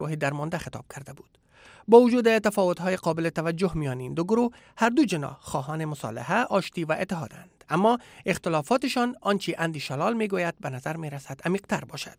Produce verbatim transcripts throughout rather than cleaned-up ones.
گروه درمانده خطاب کرده بود. با وجود تفاوت‌های قابل توجه میان این دو گروه، هر دو جناح خواهان مصالحه، آشتی و اتحادند. اما اختلافاتشان آنچه اندی شلال میگوید به نظر میرسد عمیق‌تر باشد.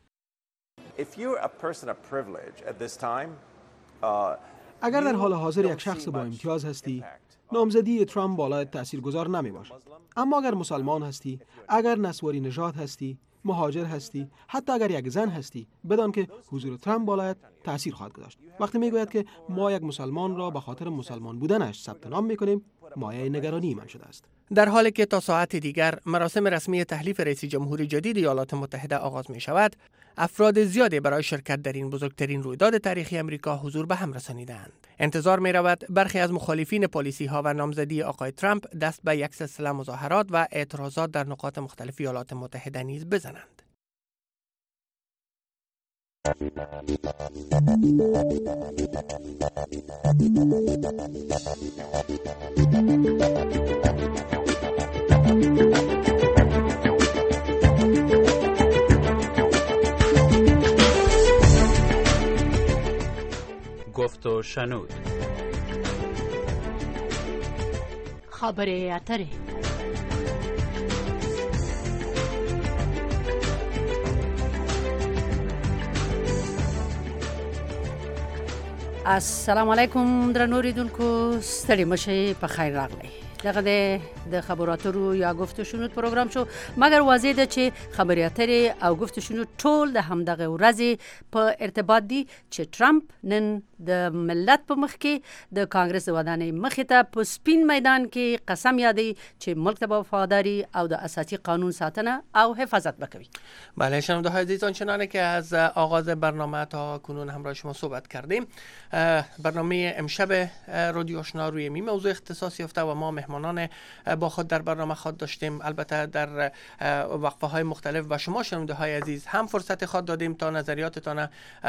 اگر در حال حاضر یک شخص با امتیاز هستی، نامزدی ترامپ بالایت تاثیرگذار نمی باشد. اما اگر مسلمان هستی، اگر نسواری نژاد هستی، مهاجر هستی، حتی اگر یک زن هستی، بدان که حضور ترامپ بالایت تاثیر خواهد گذاشت. وقتی میگوید که ما یک مسلمان را به خاطر مسلمان بودنش ثبت نام میکنیم، مایه نگرانی من شده است. در حالی که تا ساعت دیگر مراسم رسمی تحلیف رئیس جمهور جدید ایالات متحده آغاز می شود، افراد زیادی برای شرکت در این بزرگترین رویداد تاریخی امریکا حضور به هم رسانیدند. انتظار می رود برخی از مخالفین پالیسی ها و نامزدی آقای ترامپ دست به یک سلسله مظاهرات و اعتراضات در نقاط مختلف ایالات متحده نیز بزنند. گفت و شنود. خبر اتره. السلام علیکم درنو ریدونکو، ستړي مشي په خیر راغلی. دغه د خبراتو یا گفت و شنود پروګرام شو، مګر واضح ده چې خبرې اترې او گفت و شنود ټول د همدغه ورځې په ارتباط دي چې ترامپ نن د ملت په مخ کې د کانګرس د ودانۍ مخې ته په سپین میدان کې قسم یادی چې ملک ته به وفاداری او د اساسی قانون ساتنه او حفاظت بکوي. بله شنونده های عزیز، آنچنانه که از آغاز برنامه تا کنون همراه شما صحبت کردیم، برنامه امشب رادیو آشنا روی می موضوع اختصاص یافته و ما مهمانان با خود در برنامه خود داشتیم. البته در وقفه های مختلف و شما شنونده های عزیز هم فرصت خود دادیم تا نظریاتتان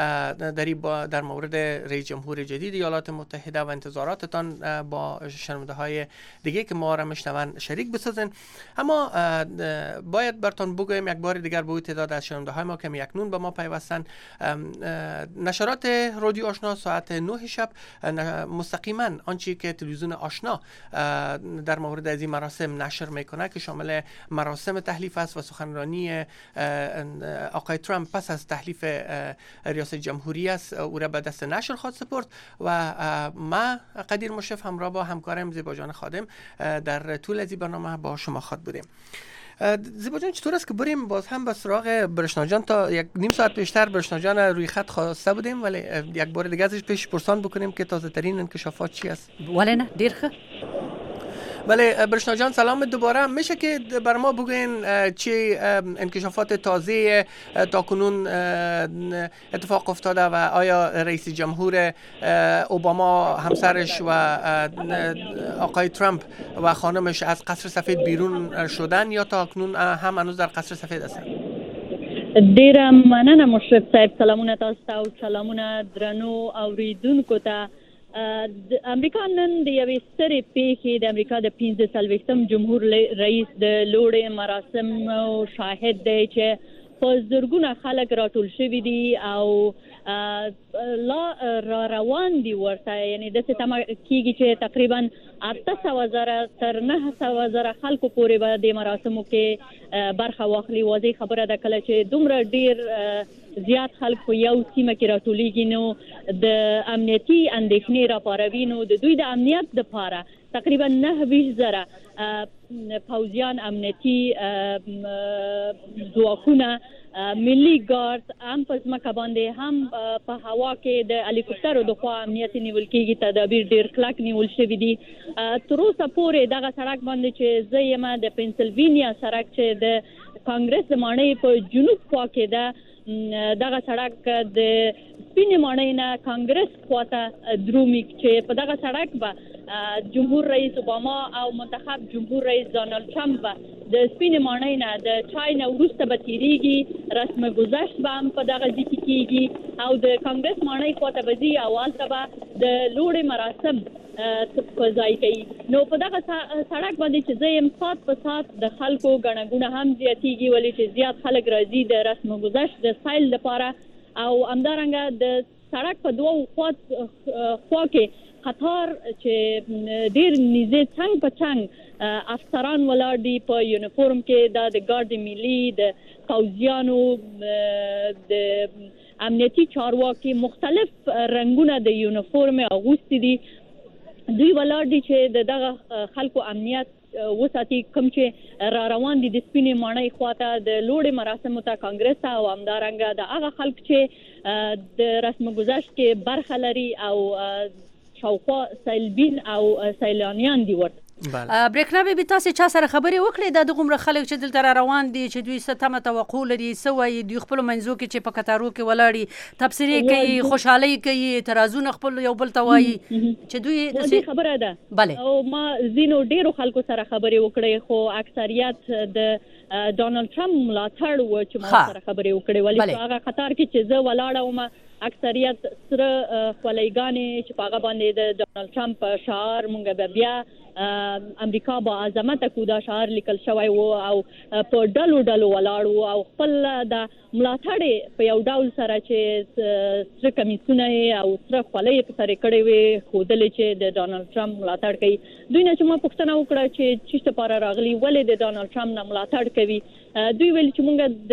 در در مورد رئیس جمهور جدید ایالات متحده و انتظاراتتان با شنونده های دیگه که ما را میشنون شریک بسازین. اما باید براتون بگویم یک بار دیگر به تعداد از شنونده های ما که اکنون به ما پیوستن، نشرات رادیو آشنا ساعت نه شب مستقیما آنچه که تلویزیون آشنا در مورد از این مراسم نشر میکنه که شامل مراسم تحلیف است و سخنرانی آقای ترامپ پس از تحلیف ریاست جمهوری است، او را به دست نشر خواهد سپرد و ما قدیر مشرف همراه با همکارم زیبا جان خادم در طول از این برنامه با شما خواهد بودیم. زیبا جان چطور است که بریم باز هم به سراغ برشنا جان؟ تا یک نیم ساعت پیشتر برشنا جان روی خط خواسته بودیم، ولی یک بار دیگه ازش پیش پرسان بکنیم که تازه ترین انکشافات چی است. ولی نه دیر خه. بله برشنا جان سلام دوباره. میشه که بر ما بگوین چی انکشافات تازه تا کنون اتفاق افتاده و آیا رئیس جمهور اوباما همسرش و آقای ترامپ و خانمش از قصر سفید بیرون شدن یا تا کنون هم هنوز در قصر سفید هستن؟ ډیره مننه مشرف صاحب، سلامونه تاسو ته او سلامونه درنو اوریدونکو ته. د امریکا نن د یوې سترې پیښې د امریکا د پنځه څلوېښتم جمهور رئیس د لوړې مراسمو شاهد دی چې په زرګونه خلک راټول شوي دي او لا را روان دي ورته، یعنی داسې تمه کېږي چې تقریبا اته سوه زره تر نهه سوه زره خلکو پورې به د مراسمو کې برخه واخلي. واضح خبره ده کله چې دومره ډیر زیات خلک په یو سیمه کې راټولیږي نو د امنیتي اندېښنې راپاروي، نو د دوی د امنیت دپاره تقریبا نهه ویشت زره پوځیان، امنیتي ځواکونه، ملي ګارد هم په ځمکه باندې هم په هوا کې د هلیکوپټرو د خوا امنیت نیول کېږي. تدابیر ډېر کلک نیول شوي دي. تر اوسه پورې دغه سړک باندې چې زه یم د پنسلوینیا سړک چې د کانګرس د ماڼۍ په جنوب خوا کې ده، دغه سړک د سپینې ماڼۍ نه کانګرس خواته درومي چې په دغه سړک به جمهور رئیس اوباما او منتخب جمهور رئیس ډانلډ ټرامپ به د سپینې ماڼۍ نه د چای نه وروسته به تیریږي، رسم گذشت به هم په دغه ځای کې کېږي او د کانګرس ماڼۍ خواته به ځي او هلته به د لوړې مراسم په ځای کوي. نو په دغه سړک باندې چې زه یم ساعت په ساعت د خلکو ګڼه ګوڼه هم زیاتېږي، ولې چې زیات خلک راځي د رسم گذشت د سایل لپاره او همدارنګه د سړک په دوه خوا خوا کې قطار چې ډیر نږدې څنګ په څنګ افسران ولاړ دي په یونیفورم کې دا د ګارد ملي د پوځیانو د امنیتي چارواکي مختلف رنگونه د یونیفورم اغوستي دي. دوی ولاړ دي چې دغه خلکو امنیت وساتي. کوم چې را روان دي د سپینې ماڼۍ خواته د لوړې مراسمو ته کانګرس او همدارنګه د هغه خلک چې د رسم گذشت کې برخه لري او شاوخوا سیلبین او سیلانیان دي ورته. برېښنا بیبي تاسې چا سره خبرې وکړې د دغومره خلک چې دلته را روان دي چې دوی څه تمه توقع لري څه وایي دوی خپلو منځو کې چې په کتارو کې ولاړ دي تبصرې کوي خوشحالۍ کوي اعتراضونه خپل یو بل ته وایي چې دوی دې خبره ده. بله او ما ځینو ډېرو خلکو سره خبرې وکړې خو اکثریت د ډانلډ ټرمپ ملاتړ و چې ما سره خبرې وکړې ولې په هغه قطار کې چې زه ولاړه وم اکثریت سره خولایګانې چې په هغه باندې د ډانلډ ټرمپ شعار مونږ به بیا امریکا با عظمت کو دا شعار لیکل شوی و او په ډلو ډلو ولاړ و او خپل د ملاتړ په یو ډول سره چې سره کمیسونه او سره خولۍ په سره کړې وي خودلې چې د ډانلډ ټرمپ ملاتړ کوي. دوی نه چې ما پوښتنه وکړه چې چې لپاره راغلي ولې د ډانلډ ټرمپ نه ملاتړ کوي. دوی ویل چې مونږ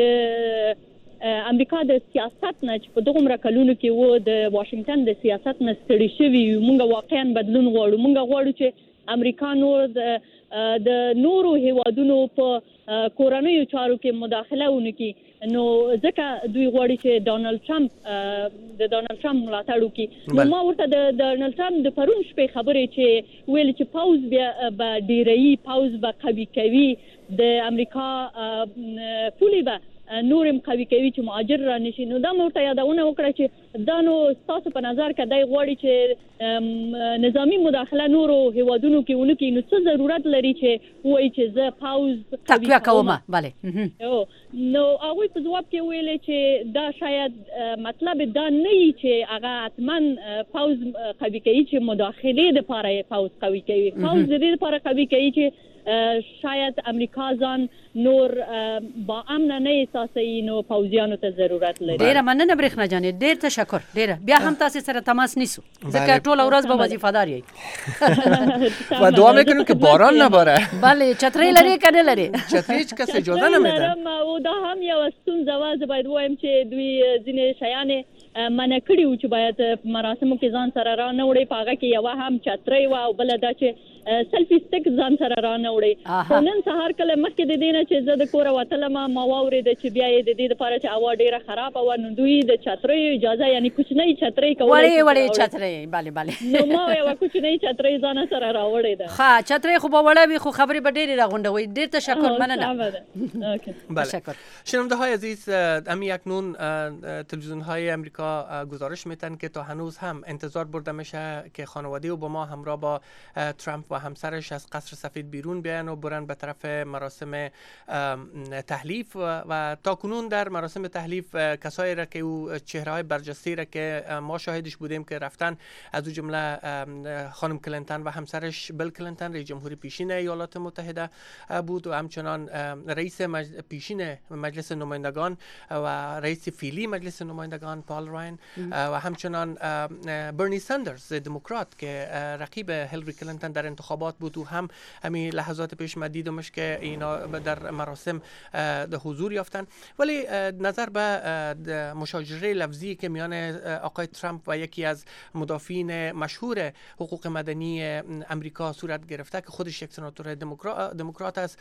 د امریکا د سیاست نه چې په دغه کلونو کې و د واشنگټن د سیاست نه ستړي شوي مونږ واقعا بدلون غواړو. مونږ غواړو چې امریکا نور د نورو هیوادونو په کورنیو چارو کې مداخله ونکړي. نو ځکه دوی غواړي چې ډانلډ ټرمپ د ډانلډ ټرمپ ملاتړ وکړي. نو ما ورته د ډانلډ ټرمپ د پرون شپې خبرې چې ویل چې پاوز بیا به ډیرایي پاوز به قوي کوي د امریکا پولې به نورم قوي کوي چې مهاجر را نشي. نو دا مورته یادونه وکړه چې دا نو تاسو په نظر کې دای غواړي چې نظامی مداخله نورو هیوادونو کې ونکړي نو څه ضرورت لري چې وایي چې زه پاوز تقویه کوم. بله نو هغوی په ځواب کې ویل چې دا شاید مطلب دا نه وي چې هغه حتمن پاوز قوي کوي چې مداخله لپاره پاوز قوي کوي. پاوز د دې لپاره قوي کوي چې شاید امریکا ځان نور با امن نه احساسوي نو پوځیانو ته ضرورت لري. ډیره مننه برېښنا جانې ډیر تشکر. ډیره بیا هم تاسو سره تماس نیسو ځکه ټول ورځ به وظیفه‌دار یې و دعا میکنیم که باران نباره. بله چتری لري کنه لري چتری هیچ کس اجازه نمیده. او دا هم یو ستونزه وه. زه باید وایم چې دوی ځینې شیان منع کړي وو چې باید مراسمو کې ځان سره را نه وړي. په هغه کې یوه هم چتری وه او بله دا چې سلفي سټیک ځان سره را نه وړي. خو نن سهار کله مخکې د دې نه چې زه د کوره وتلم ما واورېده چې بیا یې د دې لپاره چې هوا ډېره خرابه وه نو دوی د چتریو اجازه یعنې کوچنۍ چترۍ کولی وړې وړې چترۍ. بله بله نو ما یوه کوچنۍ چترۍ ځان سره راوړې ده. ښه چترۍ خو به وړه وي خو خبرې به ډېرې راغونډوي. ډېر تشکر مننه. بله شنونده های عزیز امی اکنون تلویزیون های امریکا گزارش میتن که تا هنوز هم انتظار برده میشه که خانواده اوباما همراه با ترامپ و همسرش از قصر سفید بیرون بیان و برن به طرف مراسم تحلیف و تا کنون در مراسم تحلیف کسایی را که او چهره‌های برجسته را که ما شاهدش بودیم که رفتن از او جمله خانم کلینتون و همسرش بیل کلینتون رئیس جمهوری پیشین ایالات متحده بود و همچنان رئیس مج... پیشین مجلس نمایندگان و رئیس فعلی مجلس نمایندگان پال راین و همچنان برنی ساندرز دموکرات که رقیب هیلاری کلینتون در انتخابات بود و هم همین لحظات پیش ما دیدمش که اینا در مراسم حضور یافتن. ولی نظر به مشاجره لفظی که میان آقای ترامپ و یکی از مدافعین مشهور حقوق مدنی امریکا صورت گرفته که خودش یک سناتور دموکرات است،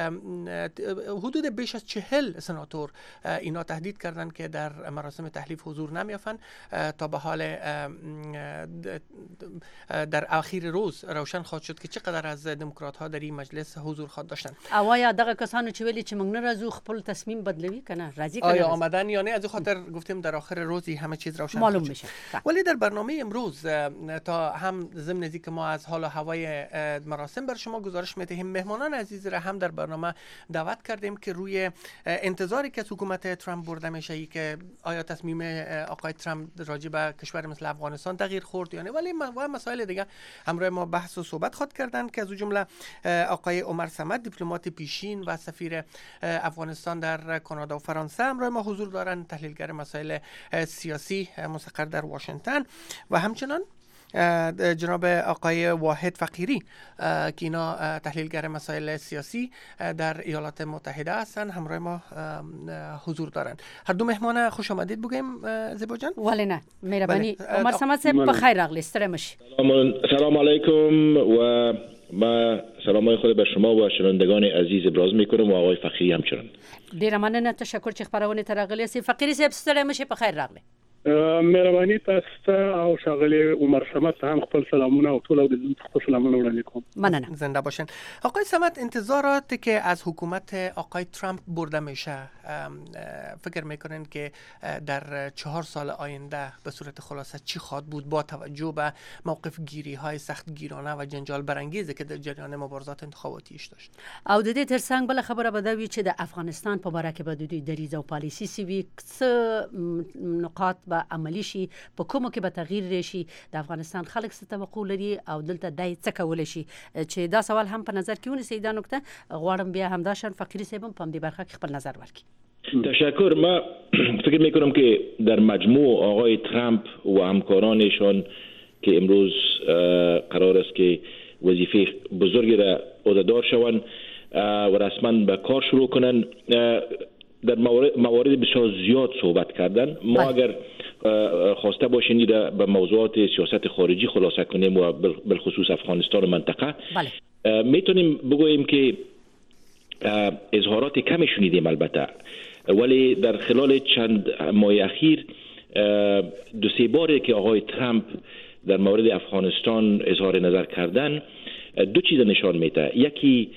حدود بیش از چهل سناتور اینا تهدید کردند که در مراسم تحلیف حضور نمی‌یافند. تا به حال در اخیر روز روشن خواهد شد که چقدر از دموکرات ها در این مجلس حضور خواهد داشتن. آیا دغه کسانو چې ویلي چې موږ نه راځو خپل تصمیم بدلوي کنه راځي کنه آیا آمدن یا نه از خاطر گفتیم در آخر روزی همه چیز روشن معلوم میشه. ولی در برنامه امروز تا هم ضمن ازی که ما از حال و هوای مراسم بر شما گزارش میدهیم، مهمانان عزیز را هم در برنامه دعوت کردیم که روی انتظاری که حکومت ترامپ برده میشه ای که آیا تصمیم آقای ترامپ راجع به کشور مثل افغانستان تغییر خورد یا نه، ولی و مسائل دیگه همراه ما بحث و صحبت خود کردند که از جمله آقای عمر صمد دیپلمات پیشین و سفیر افغانستان در کانادا و فرانسه همراه ما حضور دارند، تحلیلگر مسائل سیاسی مستقر در واشنگتن، و همچنان جناب آقای واحد فقیری که اینا تحلیلگر مسائل سیاسی در ایالات متحده هستند همراه ما حضور دارند. هر دو مهمان خوش آمدید بگیم زیبا جان. ولی نه مهربانی. عمر صمد صاحب بخیر راغلی، ستړی مشی. سلام علیکم و ما سلام خود به شما و شنوندگان عزیز ابراز میکنم و آقای فقیری همچنان. ډیره مننه، تشکر چې خبرونه ترغلی سي. فقیری صاحب ستړی مشی، بخیر راغلی. مهرباني تاسو ته او شاغلی عمر صمد هم خپل سلامونه او ټول د خپل سلامونه وړاندې کوم. مننه. زنده باشین. آقای صمد، انتظاراتی که از حکومت آقای ترامپ برده میشه فکر میکنین که در چهار سال آینده به صورت خلاصه چی خواهد بود با توجه به موقف گیری های سخت گیرانه و جنجال برانگیزی که در جریان مبارزات انتخاباتیش داشت؟ او د دې ترڅنګ بل خبره به دا وي چې د افغانستان په باره کې به د دوی دریځ او پالیسي سی وي، څه نقاط به عملی شي، په کومو کې به تغییر راشي، د افغانستان خلک څه توقع لري او دلته دای څه کولی شي. چې دا سوال هم په نظر کې ونیسئ. دا نکته غواړم بیا همداشان فقیری صاحب هم په دې برخه کې خپل نظر ورکړي. تشکر. ما فکر میکنم که در مجموع آقای ترامپ و همکارانشان که امروز قرار است که وظیفه بزرگی را عهدهدار شوند و رسما به کار شروع کنند، در موارد بسیار زیاد صحبت کردن. ما بله. اگر خواسته باشیم را به موضوعات سیاست خارجی خلاصه کنیم و بالخصوص افغانستان و منطقه، بله. میتونیم بگوییم که اظهارات کمی شنیدیم البته، ولی در خلال چند ماه اخیر دو سه باری که آقای ترامپ در مورد افغانستان اظهار نظر کردن دو چیز نشان میده. یکی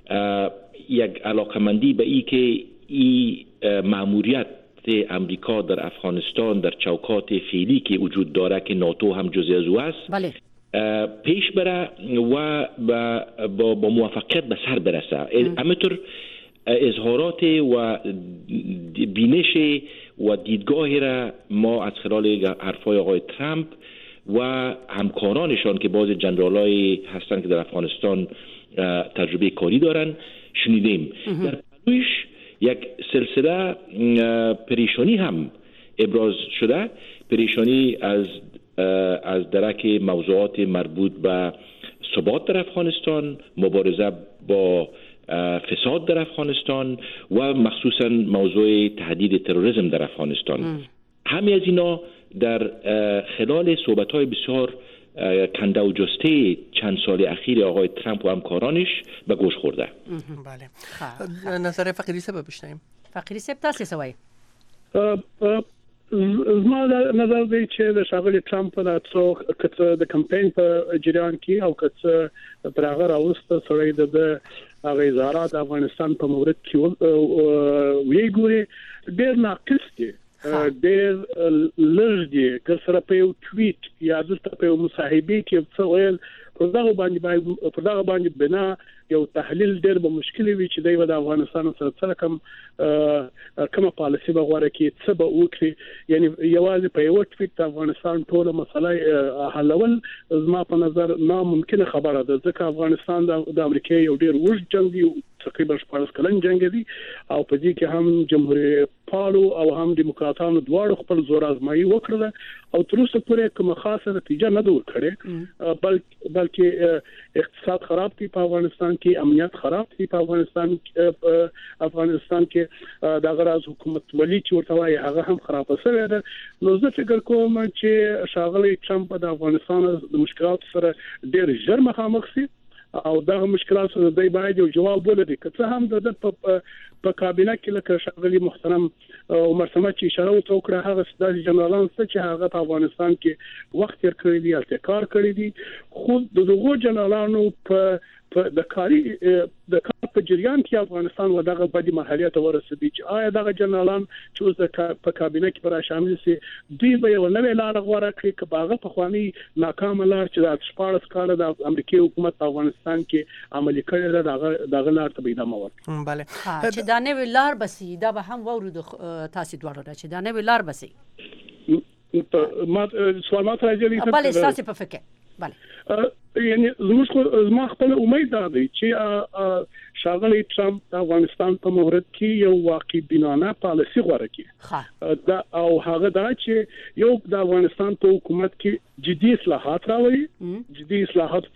یک علاقمندی به ای که این مأموریت امریکا در افغانستان در چوکات فعلی که وجود داره که ناتو هم جزء از او است، بله. پیش بره و با, با, با موفقیت به سر برسه. همینطور اظهارات و بینش و دیدگاهی را ما از خلال حرفای آقای ترامپ و همکارانشان که بعض جنرالای هستند که در افغانستان تجربه کاری دارن شنیدیم. در پلویش یک سلسله پریشانی هم ابراز شده، پریشانی از از درک موضوعات مربوط به ثبات در افغانستان، مبارزه با فساد در افغانستان و مخصوصا موضوع تهدید تروریسم در افغانستان. همه از اینا در خلال صحبت‌های بسیار کنده و جسته چند سال اخیر آقای ترامپ و همکارانش به گوش خورده. بله. نظر فقیری صاحب بشنویم. فقیری صاحب تاسو څه وایي؟ زما نظر دی چې د شاغلی ترامپ د څو کته د کمپاین په جریان کې او کته پر هغه راوسته سړی د هغه اظهارات افغانستان په مورد کې وی ګوري ډېر ناقص دي، ډېر لږ دي. که سره په یو ټویټ یا د په یو مصاحبه کې څه ویل پر دغه باندې پر دغه باندې بنا یو تحلیل ډېر به مشکل وي چې دوی د افغانستان سره سره کوم کومه پالیسي به غوړه کې څه به وکړي. یعنی یوازې په یو ټویټ د افغانستان ټول مسله حلول زما په نظر ناممکن خبره ده، ځکه افغانستان د امریکا یو ډېر اوږد جنګ دی، تقریبا شپږ کلن جنګ دی، او په دې کې هم جمهوریت پالو او هم دیموکراتانو دواړو خپل زور آزمایي وکړه او تر اوسه پورې کومه خاصه نتیجه نه ده ورکړې، بلکې بلکې اقتصاد خراب دی په افغانستان کې، امنیت خراب دی په افغانستان کې، افغانستان کې د غراز حکومت ولی چې ورته وایي هغه هم خراب شوی ده. نو زه فکر کوم چې شاغلی ترامپ د افغانستان د مشکلات سره ډېر ژر مخامخ شي او دغه مشکلات سره دوی باید یو جواب ولري. که څه هم د په په کابینه کې لکه شاغلی محترم عمر صمد چې اشاره وکړه هغه ستاسو جنرالان چې هغه په افغانستان کې وخت تیر کړی دی، التکار کړی دی، خو د دغه جنرالانو په د کاری د کار په جریان کې افغانستان و دغه بدی مرحله ته ورسېدی چې آیا دغه جنرالان چې اوس په کابینه کې پر شامل سي دوی به یو نوې لار غوړه کړي چې باغه په خواني ناکام لار چې د شپږ کال د امریکای حکومت افغانستان کې عملي کړی دا دغه دغه لار ته به ادامه ورکړي. بله. چې دا نوې لار بسي دا به هم ورود تاسو دواړو چې دا نوې لار بسي. ما سوال ما ته راځي بله تاسو په فکر. بله. یعنی زموږ زما خپل امید دا دی چې ښاغلی ټرمپ د افغانستان په مورد کې یو واقع بینانه پالیسي غوره کړي دا او هغه دا چې یو د افغانستان په حکومت کې جدي اصلاحات راوړي جدي اصلاحات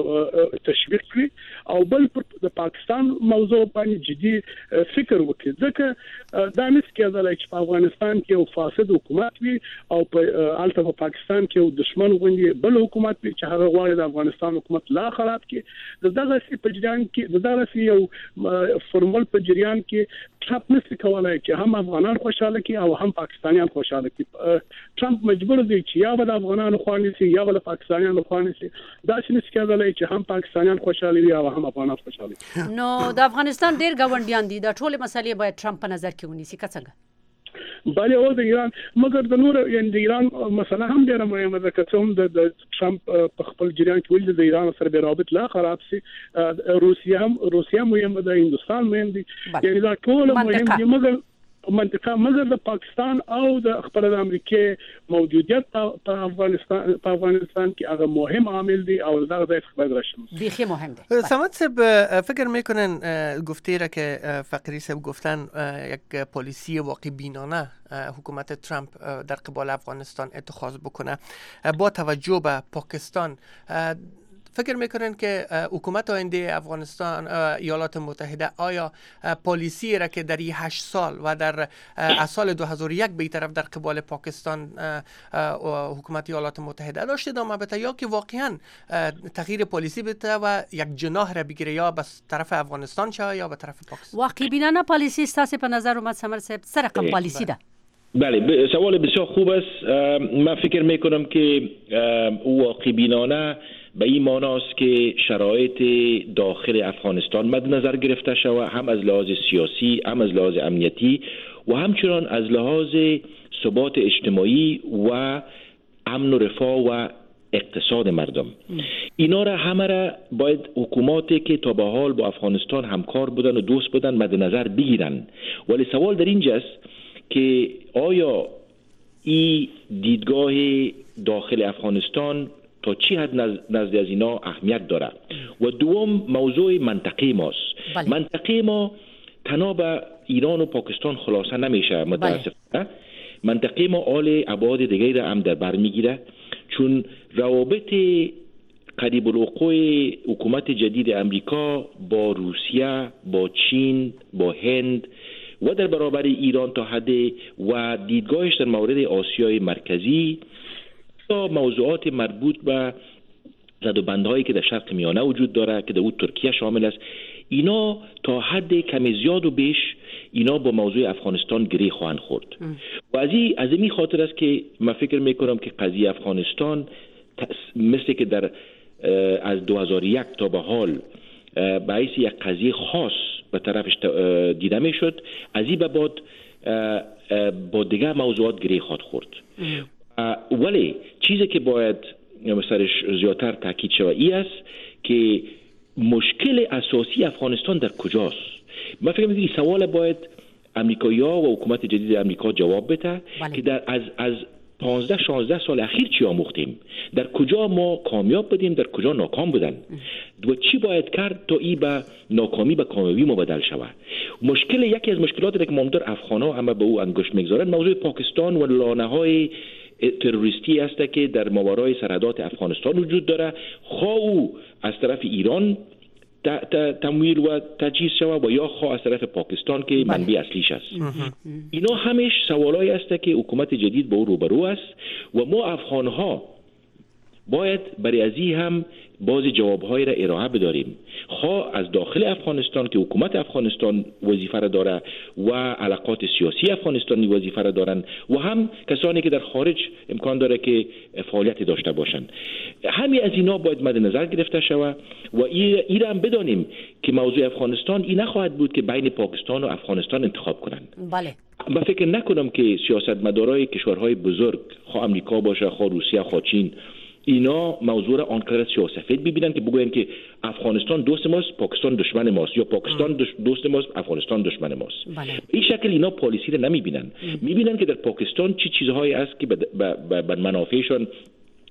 تشویق کړي او بل د پاکستان موضوع باندې جدي فکر وکړي ځکه دا نس کېدل چې په افغانستان کې یو فاسد حکومت وي او په الته په پاکستان کې یو دشمن غوندي بل حکومت وي چې هغه غواړي د افغانستان حکومت لا خراب کړي دغه سی په جریان کې دغه سی یو فرمول په جریان کې ټرمپ نشي کولای چې هم افغانان خوشاله کړي او هم پاکستانیان خوشاله کړي ټرمپ مجبور دی چې یا د افغانانو خواني سي یا د پاکستانیانو خواني سي دا چې نشي کېدلی چې هم پاکستانیان خوشاله وي او هم افغانان خوشاله نو د افغانستان ډیر غونډیان دي د ټوله مسلې باید ټرمپ په نظر کې ونیسي که څنګه بله او د ایران مګر د نور یعنی د ایران مثلا هم ډیره مهمه ده چې هم د ټرمپ په خپل جریان کې ولې د ایران سره به رابط لا خراب سي روسیا هم روسیا مهمه ده هندستان مهم دي یعنی دا ټول مهم دي مګر منطقه مګر د پاکستان او د خپل د امریکای موجودیت په افغانستان په افغانستان کې هغه مهم عامل دی او دا د خبر راشم بیخی مهم دی سمت صاحب فکر میکنن گفته را که فقری صاحب گفتن یک پالیسی واقع بینانه حکومت ترامپ در قبال افغانستان اتخاذ بکنه با توجه به پاکستان فکر میکنن که حکومت آینده افغانستان ایالات متحده آیا پالیسی را که در این هشت سال و در از سال دو هزار و یک به طرف در قبال پاکستان حکومت ایالات متحده داشته ادامه بده یا که واقعا تغییر پالیسی بده و یک جناح را بگیره یا به طرف افغانستان شه یا به طرف پاکستان واقعی بینانه پالیسی است به نظر اومد سمر صاحب سر رقم پالیسی ده بله سوال بسیار خوب است من فکر میکنم که واقعی بینانه به این معناست که شرایط داخل افغانستان مد نظر گرفته شود هم از لحاظ سیاسی هم از لحاظ امنیتی و همچنان از لحاظ ثبات اجتماعی و امن و رفاه و اقتصاد مردم اینا را همه را باید حکوماتی که تا به حال با افغانستان همکار بودن و دوست بودن مد نظر بگیرن ولی سوال در اینجاست که آیا این دیدگاه داخل افغانستان تا چی حد نزد از اینا اهمیت داره و دوم موضوع منطقه ماست بله. منطقه ما تنها به ایران و پاکستان خلاصه نمیشه متاسفانه بله. منطقه ما آل ابعاد دیگری را هم در بر میگیره چون روابط قریب الوقوع حکومت جدید امریکا با روسیه با چین با هند و در برابر ایران تا حد و دیدگاهش در مورد آسیای مرکزی تا موضوعات مربوط به زدوبندهایی که در شرق میانه وجود داره که در اون ترکیه شامل است اینا تا حد کمی زیاد و بیش اینا با موضوع افغانستان گره خواهند خورد و از این از این خاطر است که من فکر میکنم که قضیه افغانستان مثل که در از دو هزار و یک تا به حال باعث یک قضیه خاص به طرفش دیده میشد از این به بعد با دیگر موضوعات گره خواهد خورد ولی چیزی که باید سرش زیادتر تاکید شود این است که مشکل اساسی افغانستان در کجاست من فکر می‌کنم این سوال باید امریکایی‌ها و حکومت جدید امریکا جواب بده بله. که در از از پانزده شانزده سال اخیر چی آموختیم در کجا ما کامیاب بودیم در کجا ناکام بودن و چی باید کرد تا این به ناکامی به کامیابی مبدل شود مشکل یکی از مشکلاتی که مامدار افغان‌ها همه به او انگشت می‌گذارند موضوع پاکستان و لانه‌های تروریستی است که در ماورای سرحدات افغانستان وجود داره خواه او از طرف ایران تمویل و تجهیز شود و یا خواه از طرف پاکستان که منبع اصلیش است اینا همش سوالایی است که حکومت جدید با او روبرو است و ما افغانها باید برای ازی هم باز جوابهای را ارائه بداریم خواه از داخل افغانستان که حکومت افغانستان وظیفه را داره و علاقات سیاسی افغانستانی وظیفه را دارن و هم کسانی که در خارج امکان داره که فعالیت داشته باشند همین از اینا باید مد نظر گرفته شود و این را هم بدانیم که موضوع افغانستان این نخواهد بود که بین پاکستان و افغانستان انتخاب کنند بله من فکر نکنم که سیاستمدارای کشورهای بزرگ خواه امریکا باشه خواه روسیه خواه چین اینا موضوع را آنقدر سیاه‌سفید ببینن که بگوین که افغانستان دوست ماست پاکستان دشمن ماست یا پاکستان دوست ماست افغانستان دشمن ماست بله. این شکل اینا پالیسی را نمیبینن میبینن که در پاکستان چه چی چیزهایی است که به منافعشان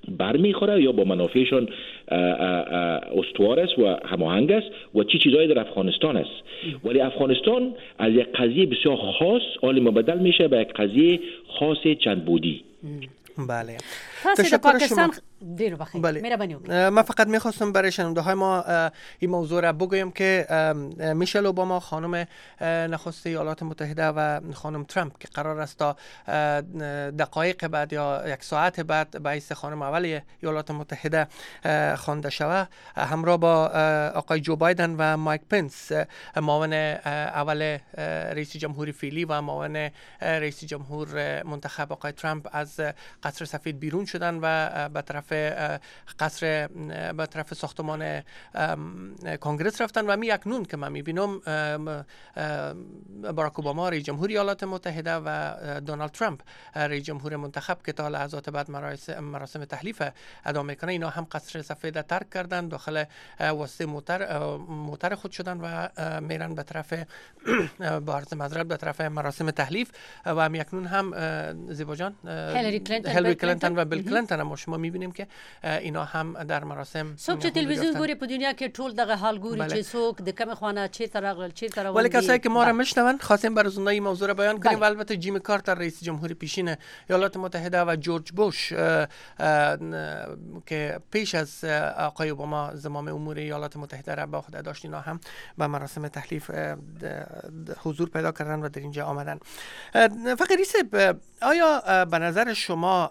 برمیخوره یا با منافعشان استوار است و هماهنگ است و چی چیزایی در افغانستان است. ولی افغانستان از یک قضیه بسیار خاص حال مبدل میشه به یک قضیه خاص چند بودی. بله. تشکر پاکستان دیر بخیر. بله. مهربانی. من فقط میخواستم برای شنونده های ما این موضوع را بگویم که میشل اوباما خانم نخست ایالات متحده و خانم ترامپ که قرار است تا دقایق بعد یا یک ساعت بعد به حیث خانم اول ایالات متحده خوانده شود، همراه با آقای جو بایدن و مایک پنس معاون اول رئیس جمهوری فعلی و معاون رئیس جمهور منتخب آقای ترامپ از قصر سفید بیرون شدن و به طرف قصر به طرف ساختمان کنگرس رفتن و می اکنون که من میبینم باراک اوباما رئیس جمهور ایالات متحده و دونالد ترامپ رئیس جمهور منتخب که تا لحظات بعد مراسم مراسم تحلیف ادا میکنه، اینا هم قصر سفید ترک کردن، داخل واسطه موتر موتر خود شدن و میرن به طرف با عرض معذرت به طرف مراسم تحلیف و می اکنون هم زیبا جان هیلاری کلینتون هیلاری کلینتون و بیل کلینتون ما شما میبینیم که اینا هم در مراسم څوک چې تلویزیون ګوري په دنیا کې ټول دغه حال ګوري چې څوک د کوم خانه چیرته راغلل چیرته روان دي. ولی کسایی که ما را میشنون خواستیم براتون این موضوع را بیان کنیم و البته جیمی کارتر رئیس جمهور پیشین ایالات متحده و جورج بوش که پیش از آقای اوباما زمام امور ایالات متحده را به عهده داشت، اینا هم به مراسم تحلیف حضور پیدا کردن و در اینجا آمدن. فقیری صاحب، آیا به نظر شما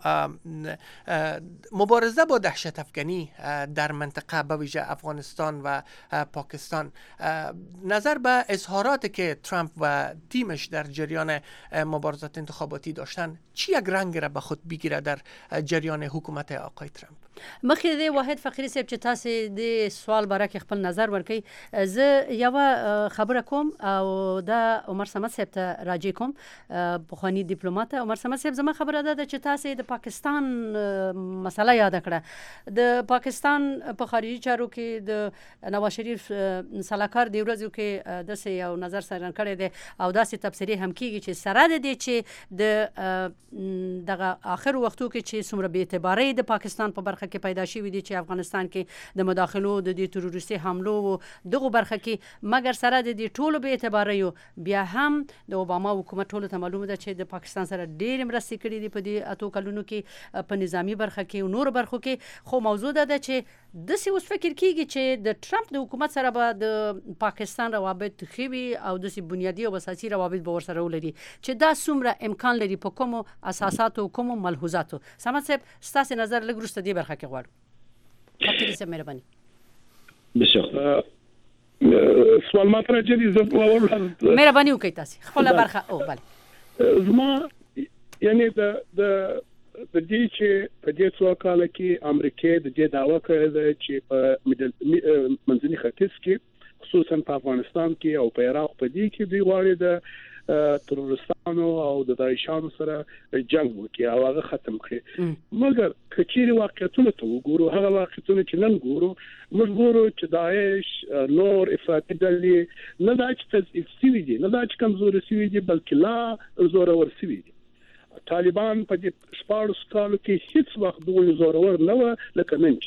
مبارزه با دهشت افکنی در منطقه به ویژه افغانستان و پاکستان نظر به اظهاراتی که ترامپ و تیمش در جریان مبارزات انتخاباتی داشتن چی یک رنگ را به خود بگیره در جریان حکومت آقای ترامپ؟ مخکې د واحد فقیری صاحب چې تاسو د سوال باره کې خپل نظر ورکړئ، زه یو خبره کوم او دا عمر صمد صاحب ته راجع کوم، پخوانی ډیپلوماټ. عمر صمد صاحب زما خبره ده چې تاسو د پاکستان مسله یاد کړه. د پاکستان په خارجي چارو کې د نواز شریف سلاکار دی ورځو کې د سه یو نظر څرګند کړی دی او داسې تبصرې هم کیږي چې سره د دې چې د دغه اخر وختو کې چې څومره بې اعتبارۍ د پاکستان په برخه کې پیدا شوې دي چې افغانستان کې د مداخلو د دې تروریستي حملو او دغه برخه کې، مګر سره د دې ټولو بې اعتباریو بیا هم د اوباما حکومت ټولو ته معلومه ده چې د پاکستان سره ډېرې مرستې کړې دي په دې اتو کلونو کې په نظامی برخه کې او نور برخو کې. خو موضوع ده چې داسې اوس فکر کیږي چې د ټرمپ د حکومت سره به د پاکستان روابط ښه وي او داسې بنیادي او اساسي روابط به ورسره ولري چې دا څومره امکان لري په کومو اساساتو کومو ملحوظاتو. سمت صاحب ستاسو نظر لږ وروسته دې برخه کې غواړو. فقیری صاحب مهرباني. بسیار سوال ماته راځي زه مهرباني وکړئ تاسو خپل برخه. او بله زما یعنی د د د دې چې په دې څو کال کې امریکا د دې دعوا کړې ده چې په منځني ختیځ کې خصوصا په افغانستان کې او په عراق په دې کې دوی غواړي د تروریستانو او د داعشانو سره جنگ وکړي او هغه ختم کړي. مګر کچېری واقعیتونه ته وګورو، هغه واقعیتونه چې نن ګورو، موږ ګورو چې داعش نور افراطي ډلې نه دا چې تضعیف شوي دي، نه دا چې کمزوري شوي دي، بلکې لا زورور شوي دي. طالبان په دې شپاړس کالو کې هیڅ وخت دوی زورور نه و لکه نن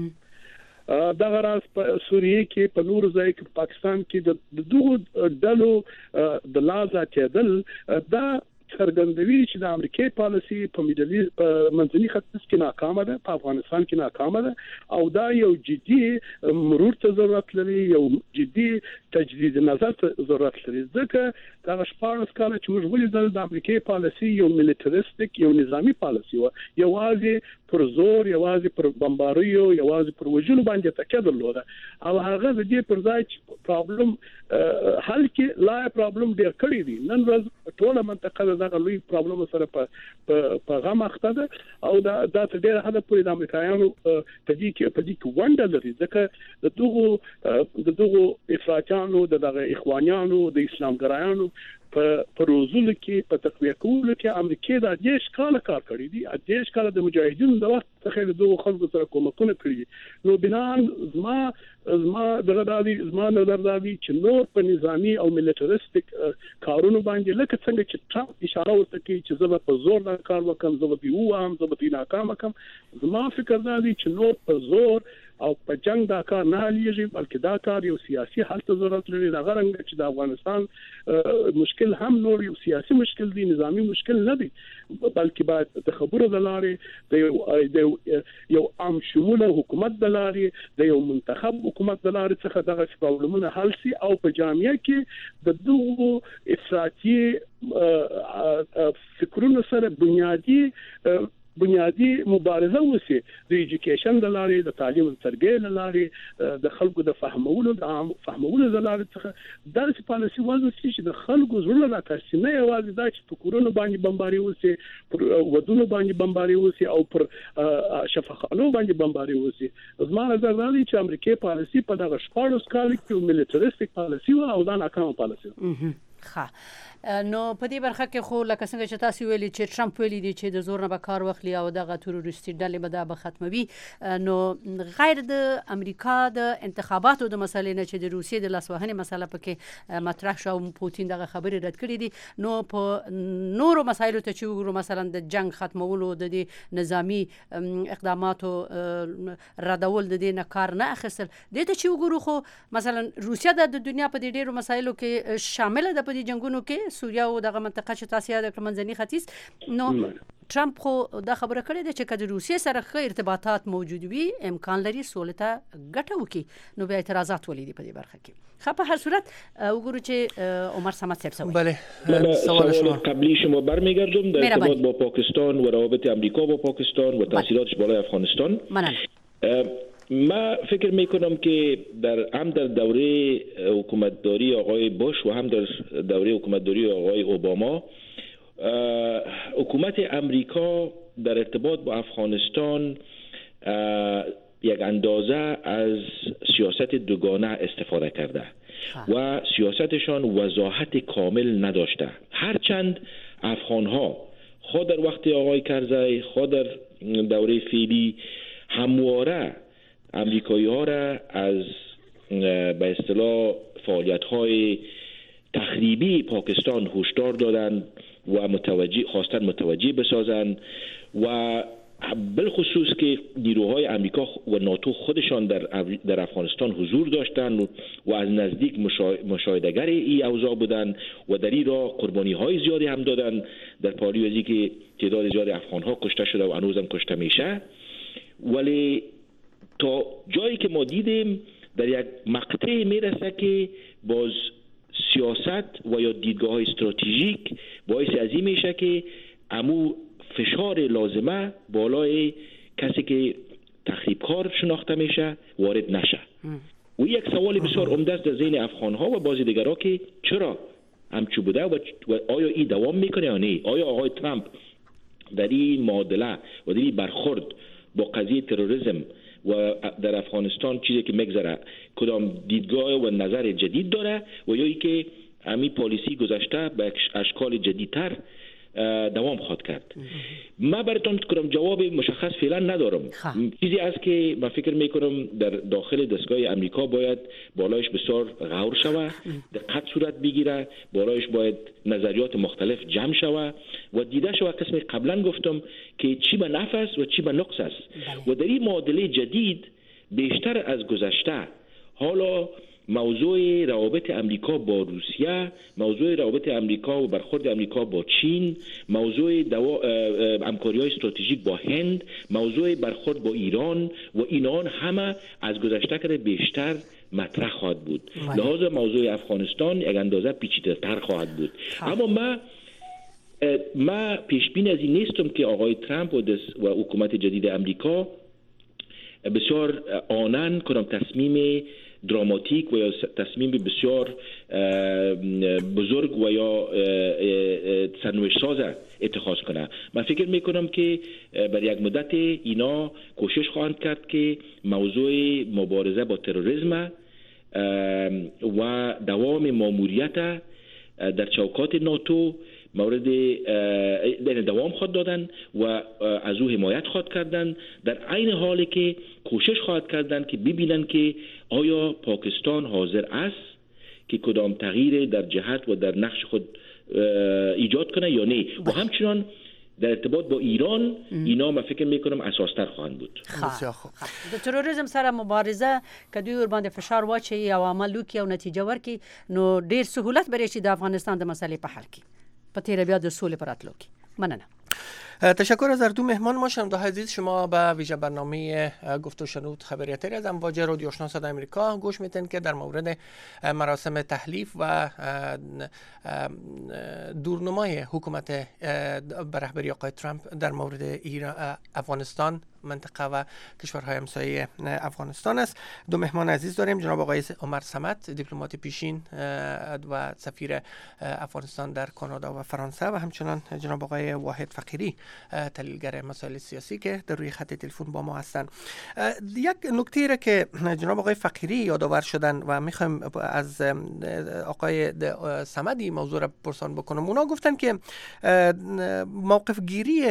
چې دغه راز په سوریه کې په نور ځای کې پاکستان کې د دغه ډلو د لازا کېدل دا څرګندوي چې د امریکای پالیسي په مدلي په منځني ختیځ کې ناکامه ده، په افغانستان کې ناکامه ده او دا یو جدي مرور ته ضرورت لري، یو جدي تجدید نظر ته ضرورت لري. ځکه دا شپږ کال چې موږ ولیدل د امریکای پالیسي یو میلیټریستیک یو نظامی پالیسي و، یوازې پر زور، یوازې پر بمباریو، یوازې پر وژلو باندې تکیه درلوده او هغه د دې پر ځای چې پرابلم حل کې لا پرابلم ډیر کړی دي. نن ورځ ټوله منطقه دغه لوی پرابلم سره په په غم اخته ده او دا د ډیر حد پورې د امریکایانو په دې کې په دې کې ونډه لري. ځکه د دغه د دغه افراطیانو د دغه اخوانیانو د اسلامګرایانو په پروزول کې په تقویه کولو کې امریکا د دیش کال کار کړی دی. دیش کال د مجاهدینو د وخت خیلی دو خلکو سره کومکونه کړی نو بنان زما زما دغه دادی زما نظر دادی چې نور په نظامی او ملټریستیک کارونو باندې لکه څنګه چې ټرمپ اشاره ورته کوي چې زه په زور دا کار وکم زه به ووام زه به ناکام وکم زما فکر دادی چې نور په زور او په جنگ دا کار نه حلیږي بلکې دا کار یو سیاسي حل ته ضرورت لري دا غرنګ چې د افغانستان مشکل هم نور یو سیاسي مشکل دی نظامی مشکل نه دی بلکې باید د خبرو د لارې د یو عام شموله حکومت د لارې د یو منتخب حکومت د لارې څخه دغه پرابلمونه حل شي او په جامعه کې د دغو افراطي فکرونو سره بنیادی بنیادی مبارزه وسی د ایجوکیشن د لارې د تعلیم تربیه د لارې د خلکو د فهمولو د عام فهمولو د لارې څخه داسې پالیسي وضع چې د خلکو زړه لا تاسو نه یوازې دا چې په کورونو باندې بمباري وسی پر ودونو باندې بمباري وسی او پر شفاخانو باندې بمباري وسی زما نظر دا دی چې امریکای پالیسي په دغه شپږ کال کې ملټریستیک پالیسي او دا ناکامه پالیسي ښه نو په دې برخه کې خو لکه څنګه چې تاسو ویلي چې ټرمپ ویلي دی چې د زور نه به کار واخلي او دغه تروریستي ډلې به دا به ختموي نو غیر د امریکا د انتخاباتو د مسلې نه چې د روسیې د لاسوهنې مسله پکې مطرح شو پوتین دغه خبرې رد کړې دي نو په نورو مسایلو ته چې وګورو مثلا د جنگ ختمولو د دې نظامی اقداماتو ردول د دې نه کار نه اخیستل دې ته چې وګورو خو مثلا روسیه د دنیا په دې ډیرو مسایلو کې شامل ده په دې جنگونو کې سوریا او دغه منطقه چې تاسو یاد کړئ منځني ختیځ نو ټرمپ خو دا خبره کړې ده چې کله روسیې سره ښه ارتباطات موجود وي امکان لري سولې ته ګټه وکړي نو بیا اعتراضات ولیدي په دې برخه کې خو په هر صورت وګورو چې عمر صمد صاحب سوي بله سوال شما قبلی شما برمیگردم در ارتباط با پاکستان و روابط امریکا با پاکستان و تاثیراتش بالای افغانستان ما فکر میکنم که در هم در دوره حکومتداری آقای بوش و هم در دوره حکومتداری آقای اوباما حکومت امریکا در ارتباط با افغانستان یک اندازه از سیاست دوگانه استفاده کرده و سیاستشان وضاحت کامل نداشته هرچند افغانها خود در وقت آقای کرزی خود در دوره فعلی همواره امریکایی ها را از به اصطلاح فعالیت های تخریبی پاکستان هشدار دادند و متوجه خواستن متوجه بسازند و بالخصوص که نیروهای امریکا و ناتو خودشان در در افغانستان حضور داشتند و از نزدیک مشاهدهگر این اوضاع بودند و در این راه قربانی های زیادی هم دادند در پاری از اینکه تعداد زیادی افغان ها کشته شده و هنوز هم کشته میشه ولی تا جایی که ما دیدیم در یک مقطع میرسه که باز سیاست و یا دیدگاه های استراتژیک باعث از این میشه که امو فشار لازمه بالای کسی که تخریبکار شناخته میشه وارد نشه و یک سوال بسیار عمده است در ذهن افغان ها و بعضی دیگرها که چرا همچو بوده و آیا این دوام میکنه یا نه آیا آقای ترامپ در این معادله و در این برخورد با قضیه تروریسم و در افغانستان چیزی که میگذره کدام دیدگاه و نظر جدید داره و یا ای که همین پالیسی گذشته به اشکال جدیدتر دوام خواهد کرد. من براتون کنم جواب مشخص فعلا ندارم. چیزی است که من فکر میکنم در داخل دستگاه امریکا باید بالایش بسیار غور شوه، دقت صورت بگیره، بالایش باید نظریات مختلف جمع شوه و دیده شوه قسم قبلا گفتم که چی به نفع است و چی به نقص است و در این معادله جدید بیشتر از گذشته حالا موضوع روابط امریکا با روسیه، موضوع روابط امریکا و برخورد امریکا با چین، موضوع دوا... همکاری‌های استراتژیک با هند، موضوع برخورد با ایران و اینان همه از گذشته کرده بیشتر مطرح خواهد بود. لحاظ موضوع افغانستان یک اندازه پیچیده‌تر خواهد بود. اما ما ما پیشبین از این نیستم که آقای ترامپ و, دس... و حکومت جدید امریکا بسیار آنن کنم تصمیم دراماتیک و یا تصمیم بسیار بزرگ و یا سرنوشت ساز اتخاذ کنه. من فکر میکنم که برای یک مدت اینا کوشش خواهند کرد که موضوع مبارزه با تروریسم و دوام ماموریت در چوکات ناتو مورد دوام خواهد دادن و از او حمایت خواهد کردن، در عین حالی که کوشش خواهد کردن که ببینن که آیا پاکستان حاضر است که کدام تغییر در جهت و در نقش خود ایجاد کنه یا نه. و همچنان در ارتباط با ایران اینا من فکر میکنم اساستر خواهند بود. بسیار خوب. د تروریزم سره مبارزه که دوی ور باندې فشار واچي او عمل وکړي او نتیجه ورکړي نو ډیر سهولت بری شي د افغانستان د مسلې په حل کې په تیر بیا د سولې پر راتلو کې. مننه. تشکر از هر دو مهمان ما. شنونده‌های عزیز، شما به ویژه برنامه گفت و شنود خبریاتری از امواج رادیو آشنا صدای آمریکا گوش میتین که در مورد مراسم تحلیف و دورنمای حکومت به رهبری آقای ترامپ در مورد ایران، افغانستان، منطقه و کشورهای همسایه افغانستان است. دو مهمان عزیز داریم، جناب آقای عمر صمد، دیپلمات پیشین و سفیر افغانستان در کانادا و فرانسه، و همچنان جناب آقای واحد فقیری، تحلیلگر مسائل سیاسی که در روی خط تلفن با ما هستند. یک نکته را که جناب آقای فقیری یادآور شدن و میخوایم از آقای صمدی موضوع را پرسان بکنم، اونا گفتن که موقف گیری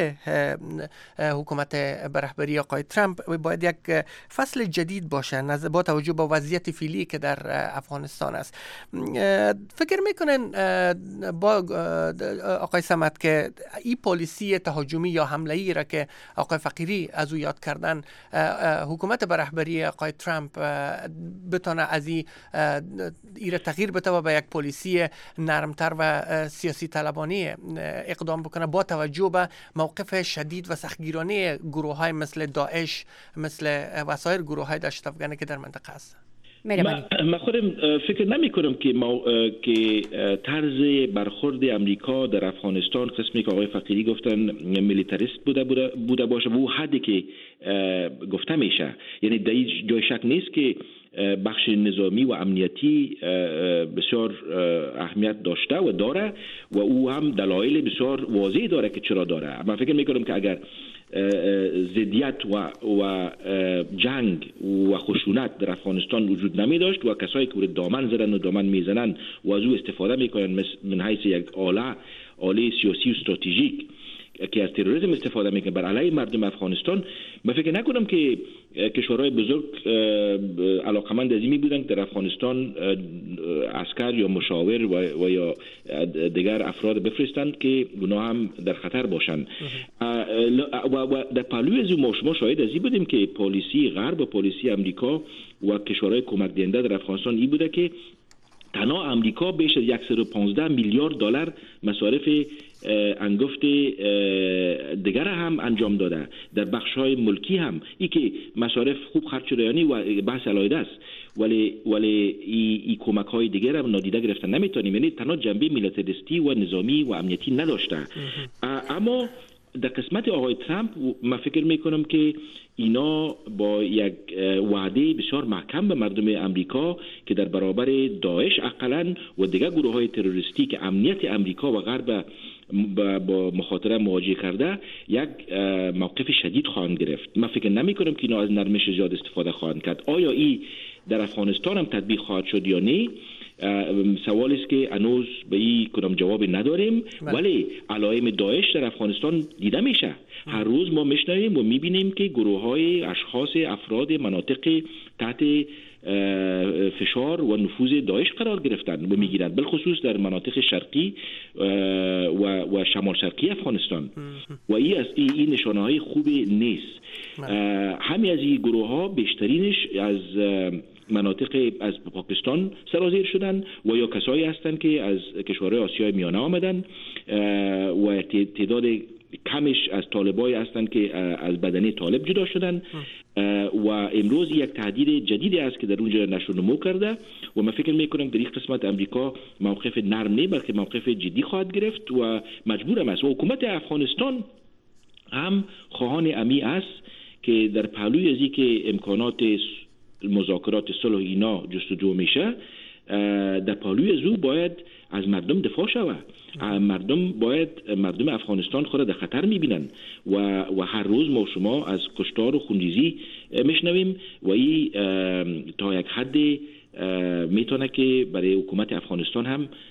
حکومت به رهبری آقای ترامپ باید یک فصل جدید باشه با توجه به وضعیت فعلی که در افغانستان است. فکر میکنن با آقای صمد که این پالیسی تهاجمی یا حمله‌ای را که آقای فقیری از او یاد کردن، حکومت به رهبری آقای ترامپ بتونه از این ایره تغییر بده و به یک پالیسی نرمتر و سیاسی طلبانی اقدام بکنه با توجه به موقف شدید و سختگیرانه گروه‌های مثل داعش، مثل وسایر گروه‌های دشت افغانی که در منطقه هستند؟ من, من خودم فکر نمی کنم که, مو... که طرز برخورد امریکا در افغانستان، قسمی که آقای فقیری گفتن میلیتاریست بوده, بوده, بوده باشه و حدی که گفته میشه. یعنی در جای شک نیست که بخش نظامی و امنیتی بسیار اهمیت داشته و داره و او هم دلایل بسیار واضح داره که چرا داره. من فکر میکنم که اگر ضدیت و و جنگ و خشونت در افغانستان وجود نمی داشت و کسایی که دامن زدن و دامن میزنن و از او استفاده میکنن من حیث یک آله آله سیاسی و استراتژیک که از تروریسم استفاده میکنن بر علیه مردم افغانستان، من فکر نکنم که کشورهای بزرگ علاقمند از این می بودن در افغانستان عسکر یا مشاور و, و یا دیگر افراد بفرستند که اونا هم در خطر باشند. و, و در پهلوی از ما شما شاهد از این بودیم که پالیسی غرب و پالیسی امریکا و کشورهای کمک دهنده در افغانستان این بوده که تنها امریکا بیش از صد و پانزده میلیارد دلار مصارف انگفت دیگر هم انجام داده. در بخش‌های ملکی هم ای که مصارف خوب خرج شده و بحث علاید است، ولی ولی ای, ای کمک‌های دیگر هم نادیده گرفتن نمیتونیم. یعنی تنها جنبه میلیتاریستی و نظامی و امنیتی نداشته. اما در قسمت آقای ترامپ من فکر میکنم که اینا با یک وعده بسیار محکم به مردم امریکا که در برابر داعش اقلاً و دیگر گروه های تروریستی که امنیت امریکا و غرب با مخاطره مواجه کرده یک موقف شدید خواهند گرفت. من فکر نمی کنم که اینا از نرمش زیاد استفاده خواهند کرد. آیا این در افغانستان هم تطبیق خواهد شد یا نه؟ سوال است که هنوز به این کدام جواب نداریم. ولی علائم داعش در افغانستان دیده میشه. هر روز ما میشنویم و میبینیم که گروه های اشخاص افراد مناطق تحت فشار و نفوذ داعش قرار گرفتن و میگیرند، بالخصوص در مناطق شرقی و و شمال شرقی افغانستان. و این از این نشانه های خوبی نیست. همین از این گروه ها بیشترینش از مناطق از پاکستان سرازیر شدن و یا کسایی هستند که از کشورهای آسیای میانه آمدن و تعداد کمش از طالبایی هستند که از بدنه طالب جدا شدن و امروز یک تهدید جدیدی است که در اونجا نشو نمو کرده و من فکر میکنم در این قسمت امریکا موقف نرم نه بلکه موقف جدی خواهد گرفت و مجبور است. و حکومت افغانستان هم خواهان امی است که در پهلوی از این که امکانات مذاکرات صلح اینا جستجو میشه، در پهلوی از او باید از مردم دفاع شود. مردم باید مردم افغانستان خود در خطر میبینن و و هر روز ما شما از کشتار و خونریزی میشنویم و این تا یک حد میتونه که برای حکومت افغانستان هم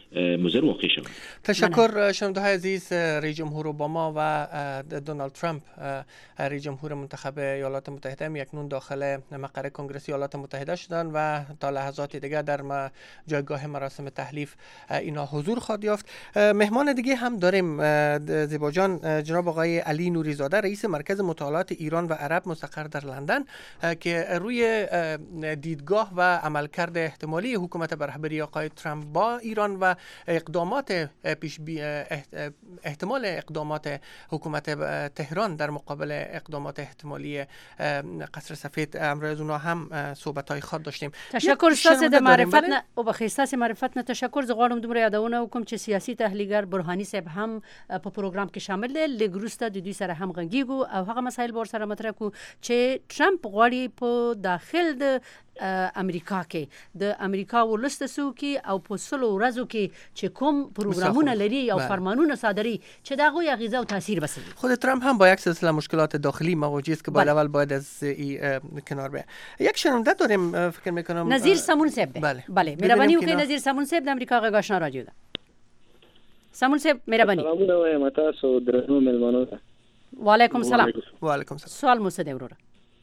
مضر واقع شوند. تشکر شنونده های عزیز. رئیس جمهور اوباما و دونالد ترامپ رئیس جمهور منتخب ایالات متحده یکنون داخل مقر کنگره ایالات متحده شدند و تا لحظات دیگر در جایگاه مراسم تحلیف اینا حضور خواهد یافت. مهمان دیگه هم داریم زیبا جان، جناب آقای علی نوری زاده، رئیس مرکز مطالعات ایران و عرب مستقر در لندن که روی دیدگاه و عملکرد احتمالی حکومت بر رهبری آقای ترامپ با ایران و اقدامات پیش بی احتمال اقدامات حکومت تهران در مقابل اقدامات احتمالی قصر سفید امروز اونا هم صحبت‌های خود داشتیم. تشکر استاد د معرفت نه او بخیر استاد معرفت نه تشکر. زه غواړم دومره یادونه وکم چې سیاسي تحلیلګر برهاني صاحب هم په پروګرام کې شامل دي. لګروسته د دوی سره هم غږیږو او هغه مسایل ور سره مطرح کو چې ټرمپ غواړي په داخل د امریکا کې د امریکا ولستسو کې او په سلو ورځو کې چې کوم پروګرامونه لري او فرمانونه صادري چې دا غوي غیزه او تاثیر بسازي. خود ترامپ هم با یک سلسله مشکلات داخلی مواجه است که باید اول باید از کنار بیاد. یک شنونده داریم فکر میکنم نظیر سامون صاحب. بله بله مهرباني وکړئ نظیر سامون صاحب د امریکا غږ آشنا راډیو ده. سامون صاحب مهرباني. سلامونه وایم تاسو درنو ملمنو ته. وعلیکم سلام. وعلیکم سلام. سوال مو څه دی وروره؟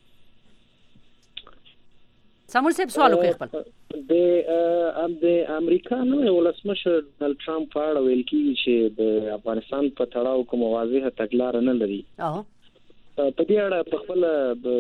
سامون صاحب سوال وکړئ خپل. د ام د امریکا نو ولسمشر ډونالد ترامپ په اړه ویل کیږي چې د افغانستان په تړاو کوم واضحه تګلارې نه لري. اه په دې اړه په خپل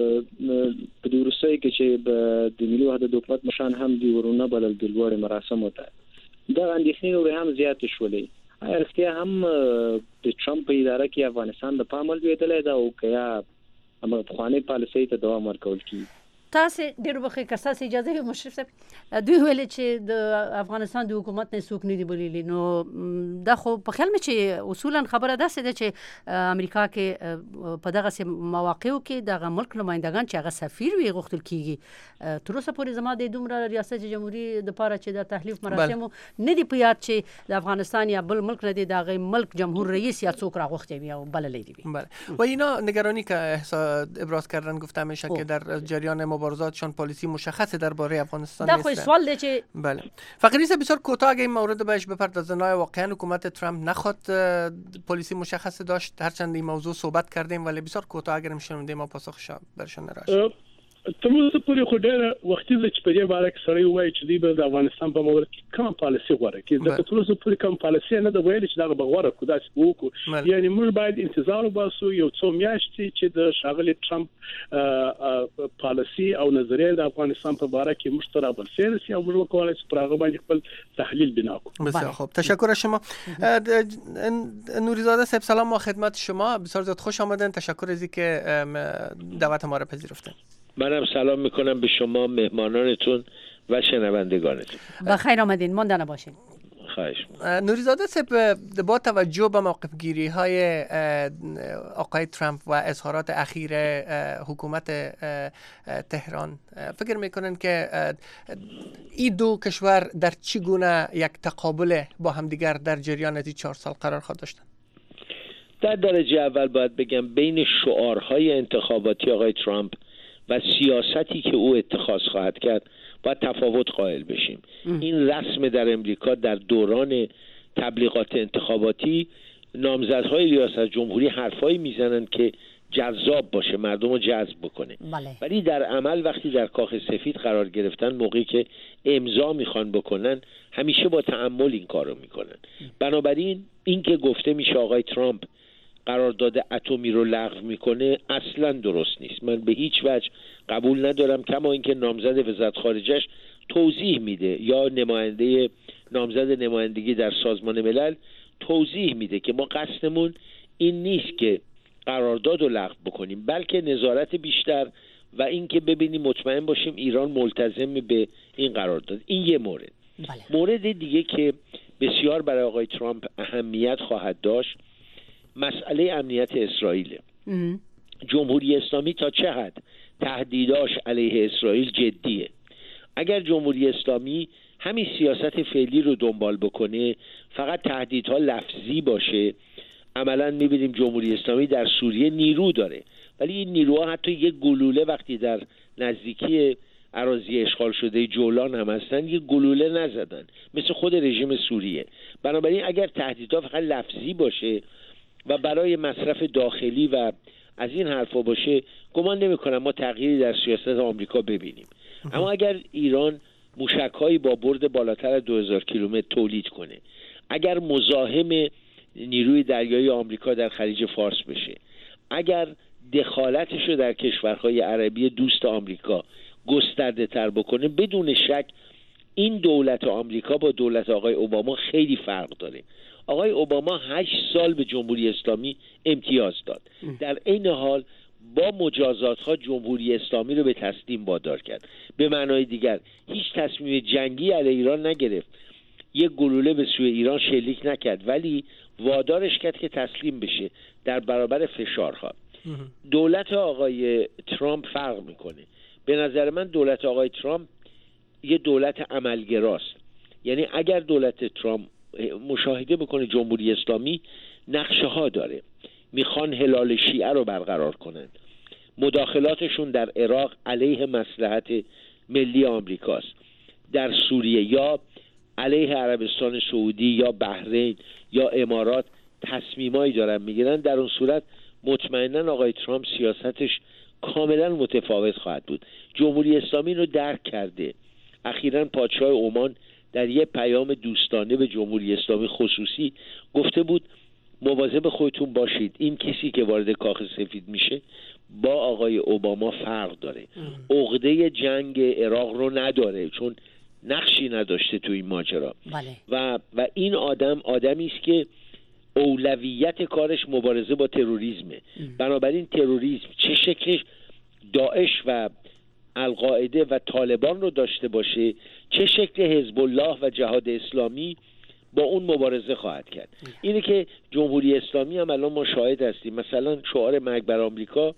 په دې ورسې کې چې د ملي وحدت حکومت مشان هم دی ورونه بلل د لوړ مراسم ته دا اندېښنې نور هم زیات شولې. اړتیا هم د ترامپ اداره کې افغانستان د پامل ویدلې دا او کیا هم په خواني پالیسي ته دوام ورکول کی. تاسو ډیر وخت کساس اجازه وي مشرف صاحب دوی ویل چې د افغانستان د حکومت نه څوک نه دی بولیلی نو دا خو په خیال مې چې اصولا خبره ده چې امریکا کې په دغه سم مواقعو کې دغه ملک نمائندگان چې هغه سفیر وي غوښتل کیږي تر اوسه پورې زما د دومره ریاست جمهوریت د پاره چې د تحلیف مراسم نه دی په یاد چې د افغانستان یا بل ملک نه دی دغه ملک جمهور رئیس یا څوک راغوښتي وي او بل لیدي. بله و اینا نگرانی که ابراز کردن گفته میشه که در جریان مبارزاتشان پالیسی مشخصی درباره افغانستان نیست. دا خو سوال دی چې بله فقیریز بسیار کوتاه اگه این مورد بهش بپردازن واقعا حکومت ترامپ نخواد پالیسی مشخصی داشت هرچند این موضوع صحبت کردیم ولی بسیار کوتاه اگر میشنونده ما پاسخش برشان نراش. تموز پوری خو ډېر وختي چې په دې باره کې سړی وایي چې دی د افغانستان په مورد کې کوم پالیسي غوړه کې د تاسو پوری کوم پالیسي نه د ویل چې دا بغوره کو داسې وکړو یعنی موږ باید انتظار وباسو یو څو میاشتې چې د شاغلي ترامپ پالیسي او نظریه د افغانستان په باره کې موږ تر اول سیرس یا موږ کولای شو پر هغه باندې خپل تحلیل بنا کنیم. بسیار خوب تشکر از شما. نوریزاده صاحب سلام و خدمت شما. بسیار زیاد خوش آمدین. تشکر از اینکه دعوت ما را پذیرفتین. منم سلام میکنم به شما مهمانانتون و شنوندگانتون. بخیر آمدین. مانده نباشین. خواهش نوریزاده صاحب با توجه به موقف گیری های آقای ترامپ و اظهارات اخیر حکومت تهران فکر میکنن که این دو کشور در چگونه یک تقابل با همدیگر در جریان از چهار سال قرار خواهد داشتن؟ در درجه اول باید بگم بین شعارهای انتخاباتی آقای ترامپ و سیاستی که او اتخاذ خواهد کرد باید تفاوت قائل بشیم. ام. این رسم در امریکا در دوران تبلیغات انتخاباتی نامزدهای ریاست جمهوری حرفایی میزنن که جذاب باشه مردم رو جذب بکنه بله. ولی در عمل وقتی در کاخ سفید قرار گرفتن موقعی که امضا میخوان بکنن همیشه با تأمل این کارو میکنن. بنابراین این که گفته میشه آقای ترامپ قرارداد اتمی رو لغو میکنه اصلا درست نیست. من به هیچ وجه قبول ندارم کما اینکه نامزد وزارت خارجه‌اش توضیح میده یا نماینده نامزد نمایندگی در سازمان ملل توضیح میده که ما قصدمون این نیست که قرارداد رو لغو بکنیم بلکه نظارت بیشتر و اینکه ببینیم مطمئن باشیم ایران ملتزم به این قرارداد. این یه مورد. بله. مورد دیگه که بسیار برای آقای ترامپ اهمیت خواهد داشت مسئله امنیت اسرائیل. جمهوری اسلامی تا چه حد تهدیداش علیه اسرائیل جدیه. اگر جمهوری اسلامی همین سیاست فعلی رو دنبال بکنه فقط تهدیدها لفظی باشه عملاً می‌بینیم جمهوری اسلامی در سوریه نیرو داره ولی این نیروها حتی یک گلوله وقتی در نزدیکی اراضی اشغال شده جولان هم هستن یه گلوله نزدن، مثل خود رژیم سوریه. بنابراین اگر تهدیدها فقط لفظی باشه و برای مصرف داخلی و از این حرفا باشه، گمان نمی‌کنم ما تغییری در سیاست آمریکا ببینیم. اما اگر ایران موشک‌هایی با برد بالاتر از دو هزار کیلومتر تولید کنه، اگر مزاحم نیروی دریایی آمریکا در خلیج فارس بشه، اگر دخالتش رو در کشورهای عربی دوست آمریکا گسترده تر بکنه، بدون شک این دولت آمریکا با دولت آقای اوباما خیلی فرق داره. آقای اوباما هشت سال به جمهوری اسلامی امتیاز داد، در عین حال با مجازات ها جمهوری اسلامی رو به تسلیم وادار کرد. به معنای دیگر هیچ تصمیم جنگی علیه ایران نگرفت، یک گلوله به سوی ایران شلیک نکرد، ولی وادارش کرد که تسلیم بشه در برابر فشارها. دولت آقای ترامپ فرق میکنه. به نظر من دولت آقای ترامپ یه دولت عملگراست. یعنی اگر دولت ترامپ مشاهده بکنه جمهوری اسلامی نقشه ها داره، میخوان هلال شیعه رو برقرار کنند، مداخلاتشون در عراق علیه مصلحت ملی آمریکاست، در سوریه یا علیه عربستان سعودی یا بحرین یا امارات تصمیمایی دارن میگیرن، در اون صورت مطمئنا آقای ترامپ سیاستش کاملا متفاوت خواهد بود. جمهوری اسلامی رو درک کرده. اخیراً پادشاه عمان در یک پیام دوستانه به جمهوری اسلامی خصوصی گفته بود مواظب خودتون باشید، این کسی که وارد کاخ سفید میشه با آقای اوباما فرق داره، عقده جنگ عراق رو نداره چون نقشی نداشته تو این ماجرا. بله. و و این آدم آدمی است که اولویت کارش مبارزه با تروریسمه. بنابراین تروریسم چه شکلش داعش و القاعده و طالبان رو داشته باشه، چه شکل حزب الله و جهاد اسلامی، با اون مبارزه خواهد کرد. اینه که جمهوری اسلامی هم الان ما شاهد هستیم، مثلا شعار مرگ بر آمریکا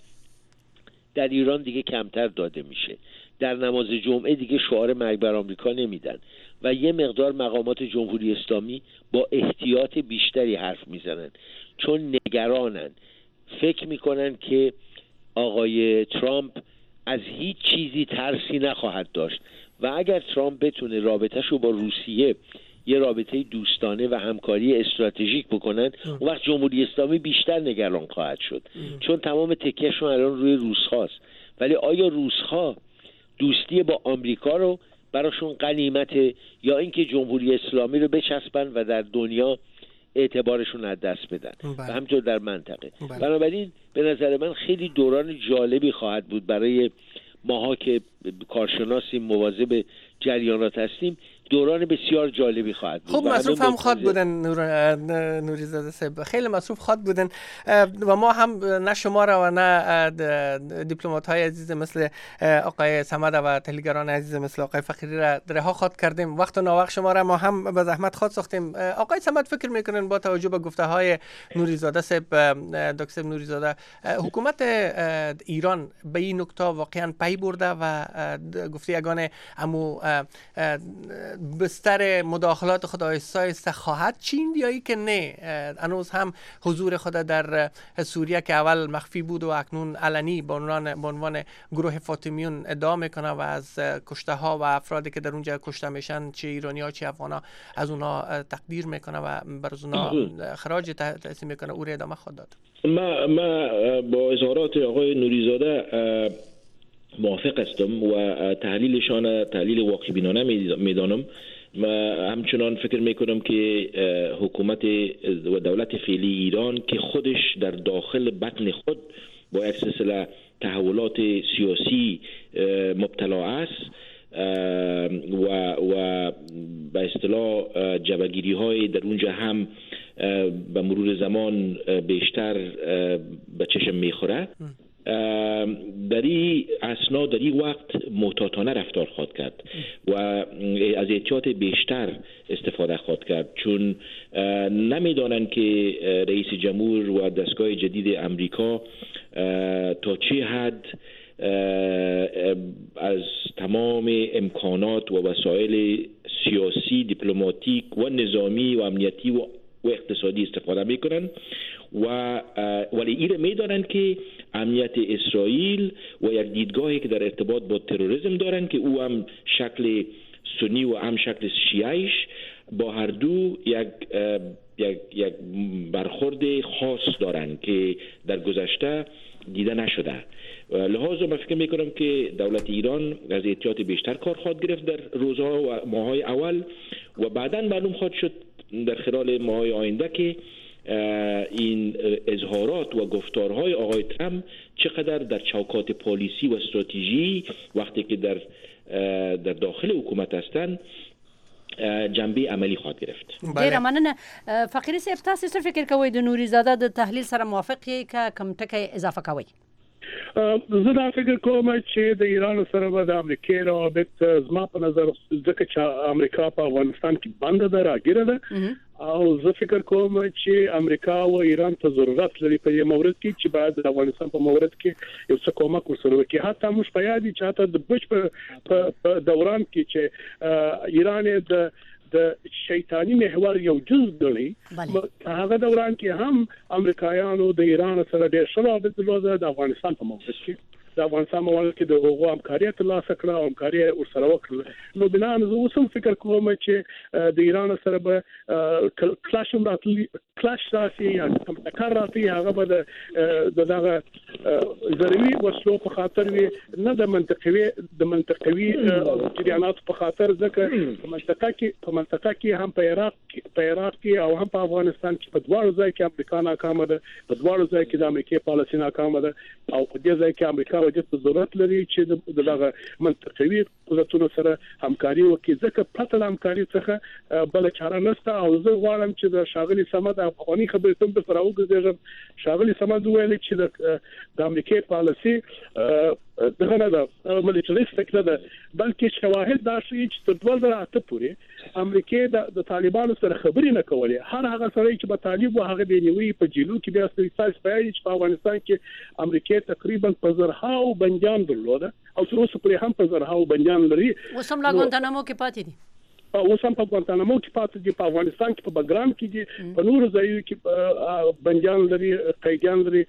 در ایران دیگه کمتر داده میشه، در نماز جمعه دیگه شعار مرگ بر آمریکا نمیدن و یه مقدار مقامات جمهوری اسلامی با احتیاط بیشتری حرف میزنن چون نگرانن، فکر میکنن که آقای ترامپ از هیچ چیزی ترسی نخواهد داشت و اگر ترامپ بتونه رابطه‌شو با روسیه یه رابطه دوستانه و همکاری استراتژیک بکنن، اون وقت جمهوری اسلامی بیشتر نگران خواهد شد چون تمام تکیهشون الان روی روس هاست. ولی آیا روس ها دوستی با آمریکا رو براشون غنیمت یا اینکه جمهوری اسلامی رو بچسبن و در دنیا اعتبارشون از دست بدن و همینطور در منطقه. بنابراین به نظر من خیلی دوران جالبی خواهد بود برای ماها که کارشناسیم، مواظب جریانات هستیم، دوران بسیار جالبی خواهد بود. خب مصروف هم خواهد بودن نور... نوری زاده صاحب، خیلی مصروف خواهد بودن و ما هم نه شما را و نه دیپلمات های عزیز مثل آقای صمد و تحلیلگران عزیز مثل آقای فقیری را رها خواهد کردیم. وقت و ناوقت شما را ما هم به زحمت خواهد ساختیم. آقای صمد فکر میکنن با توجه به گفته های نوری زاده صاحب، دکتر نوری زاده، حکومت ایران به این نکته واقعا پی برده و گفته یگانه امو بستر مداخلات خود آیسته آیسته خواهد چیند یا ای که نه هنوز هم حضور خود در سوریه که اول مخفی بود و اکنون علنی به عنوان به عنوان گروه فاطمیون ادعا میکنه و از کشته ها و افرادی که در اونجا کشته میشن چه ایرانی ها چه افغان ها از اونها تقدیر میکنه و بر اونها خراج تحصیل میکنه او را ادامه خواهد داد؟ ما ما با اظهارات آقای نوریزاده موافق هستم و تحلیلشان تحلیل واقع بینانه میدانم و همچنان فکر میکنم که حکومت و دولت فعلی ایران که خودش در داخل بطن خود با یک سلسله تحولات سیاسی مبتلا است و و به اصطلاح جبهه‌گیری های در اونجا هم به مرور زمان بیشتر به چشم میخوره، در این اسنا در این وقت محتاطانه رفتار خواهد کرد و از احتیاط بیشتر استفاده خواهد کرد چون نمیدانند که رئیس جمهور و دستگاه جدید امریکا تا چه حد از تمام امکانات و وسایل سیاسی، دیپلماتیک و نظامی و امنیتی و و اقتصادی استفاده میکنن و ولی ایره میدانند که امنیت اسرائیل و یک دیدگاهی که در ارتباط با تروریسم دارن که او هم شکل سنی و هم شکل شیعیش با هر دو یک یک یک برخورد خاص دارن که در گذشته دیده نشده. لحاظا من فکر میکنم که دولت ایران از احتیاط بیشتر کار خواهد گرفت در روزها و ماهای اول و بعداً معلوم خواهد شد در خلال ماهای آینده که این اظهارات و گفتارهای آقای ترامپ چقدر در چوکات پالیسی و استراتژی وقتی که در در داخل حکومت هستند جنبه عملی خواهد گرفت. ډیره مننه. فقیري صاحب تاسو څه فکر کوئ د نوري زاده د تحلیل سره موافق یې که کوم ټکی اضافه کوئ؟ زه دا فکر کوم چې د ایران سره به د امریکا روابط زما په نظر ځکه چې امریکا په افغانستان کې بنده ده راګیره ده او زه فکر کوم چې امریکا او ایران ته ضرورت لري په دې مورد کې چې باید د افغانستان په مورد کې یو څه کومک ورسره وکړي. حتی موږ په یاد دي چې حتی د بش په دوران کې چې ایران د د شیطانی محور یو جز ګڼي هغه دوران کې هم امریکایانو د ایران سره ډېر شراب درلوده د افغانستان په موقع کې د افغانستان موږ کې د هغو همکاري ترلاسه کړه او همکاري ورسره وکړه. نو بنا زه اوس هم فکر کوم چې د ایران سره به کلاش راتلی کلاش راسي یا کوم ټکر راتي هغه به د دغه ضروري وسلو په خاطر وي نه د منطقوي د منطقوي جریانات په خاطر ځکه په منطقه کې په منطقه کې هم په عراق په عراق کې او هم په افغانستان کې په دواړو ځای کې امریکا ناکامه ده په دواړو ځای کې د امریکا پالیسي ناکامه ده او په دې ځای کې امریکا وجه ضرورت لري چې دغه منطقوي قدرتونو سره همکاري وکړي ځکه پرته د همکاري څخه بل چاره نشته. او زه غواړم چې د شاغلي سمد افغاني خبرې ته په راو ګرځم. شاغلي سمد ویل چې د امریکا پالیسي دغه نه ده ملیټریستیک نه ده بلکې شواهد دا شي چې تر دوه زره اته پورې امریکا د طالبانو سره خبرې نه کولې. هر هغه سره چې په طالب او هغه بنوي په جیلو کې بیا ستاسو په اړه چې په افغانستان کې امریکا تقریبا په زرهاو بنجان درلوده او تر اوسه پورې هم په زرهاو بنجان لري. اوس هم لا ګوانتانامو کې پاتې دي اوس هم په ګوانتانامو کې پاتې دي په افغانستان کې په بګرام کې دي په نورو ځایونو کې بنجان لري قیدیان لري.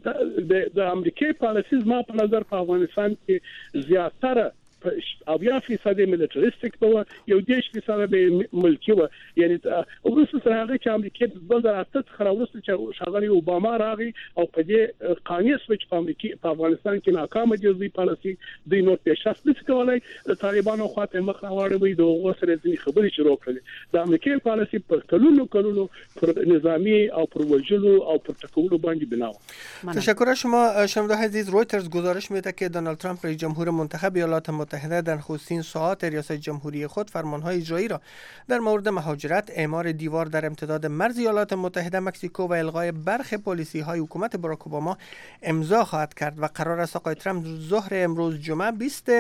د امریکا پالیسي ما په نظر په افغانستان کې زیاتره او یا فیصد ملیټریستیک و یو دیش فیصد به ملکی و یعنی ورسره سره هغه چې امریکا د دوه زره اته څخه راوړل چې شاغلی اوباما راغی او په دې قانوني سوچ په امریکا په افغانستان کې ناکامه جزئی پالیسي د نور پیشرفت نشي کولای. د طالبانو خواته مخ راوړوي د وسره ځینې خبرې شروع کړې. د امریکا پالیسي پر کلونو کلونو پر نظامی او پر وجلو او پر تکولو باندې بنا و. تشکر از شما شنونده عزیز. رویترز گزارش میده که دونالد ترامپ رئیس جمهور منتخب ایالات متحده در نخستین ساعات ریاست جمهوری خود فرمانهای اجرایی را در مورد مهاجرت، اعمار دیوار در امتداد مرز ایالات متحده مکزیکو و الغای برخی پالیسی‌های حکومت باراک اوباما امضا خواهد کرد و قرار است آقای ترامپ ظهر امروز جمعه بیست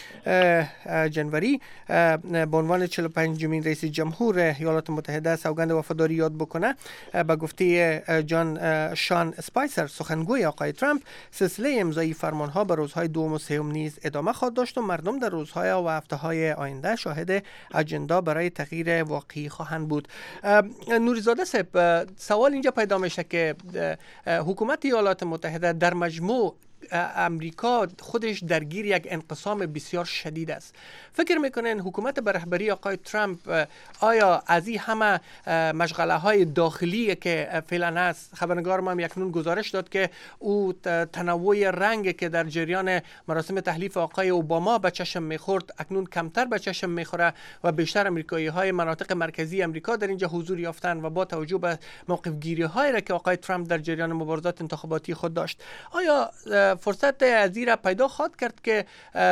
جنوری به عنوان چهل و پنجمین رئیس جمهور ایالات متحده سوگند وفاداری یاد بکنه. به گفته جان شان اسپایسر سخنگوی آقای ترامپ سلسله امضای فرمانها به روزهای دوم و سوم نیز ادامه خواهد داشت و مردم در روزهای و هفته‌های آینده شاهد اجندا برای تغییر واقعی خواهند بود. نوریزاده صاحب، سوال اینجا پیدا میشه که حکومت ایالات متحده در مجموع امریکا خودش درگیر یک انقسام بسیار شدید است. فکر میکنین حکومت به رهبری آقای ترامپ آیا از این همه مشغله های داخلی که فعلا است، خبرنگار ما هم یکنون گزارش داد که او تنوع رنگ که در جریان مراسم تحلیف آقای اوباما به چشم میخورد اکنون کمتر به چشم میخوره و بیشتر امریکایی های مناطق مرکزی امریکا در اینجا حضور یافتن و با توجه به موقف گیری های را که آقای ترامپ در جریان مبارزات انتخاباتی خود داشت، آیا فرصت از این را پیدا خواهد کرد که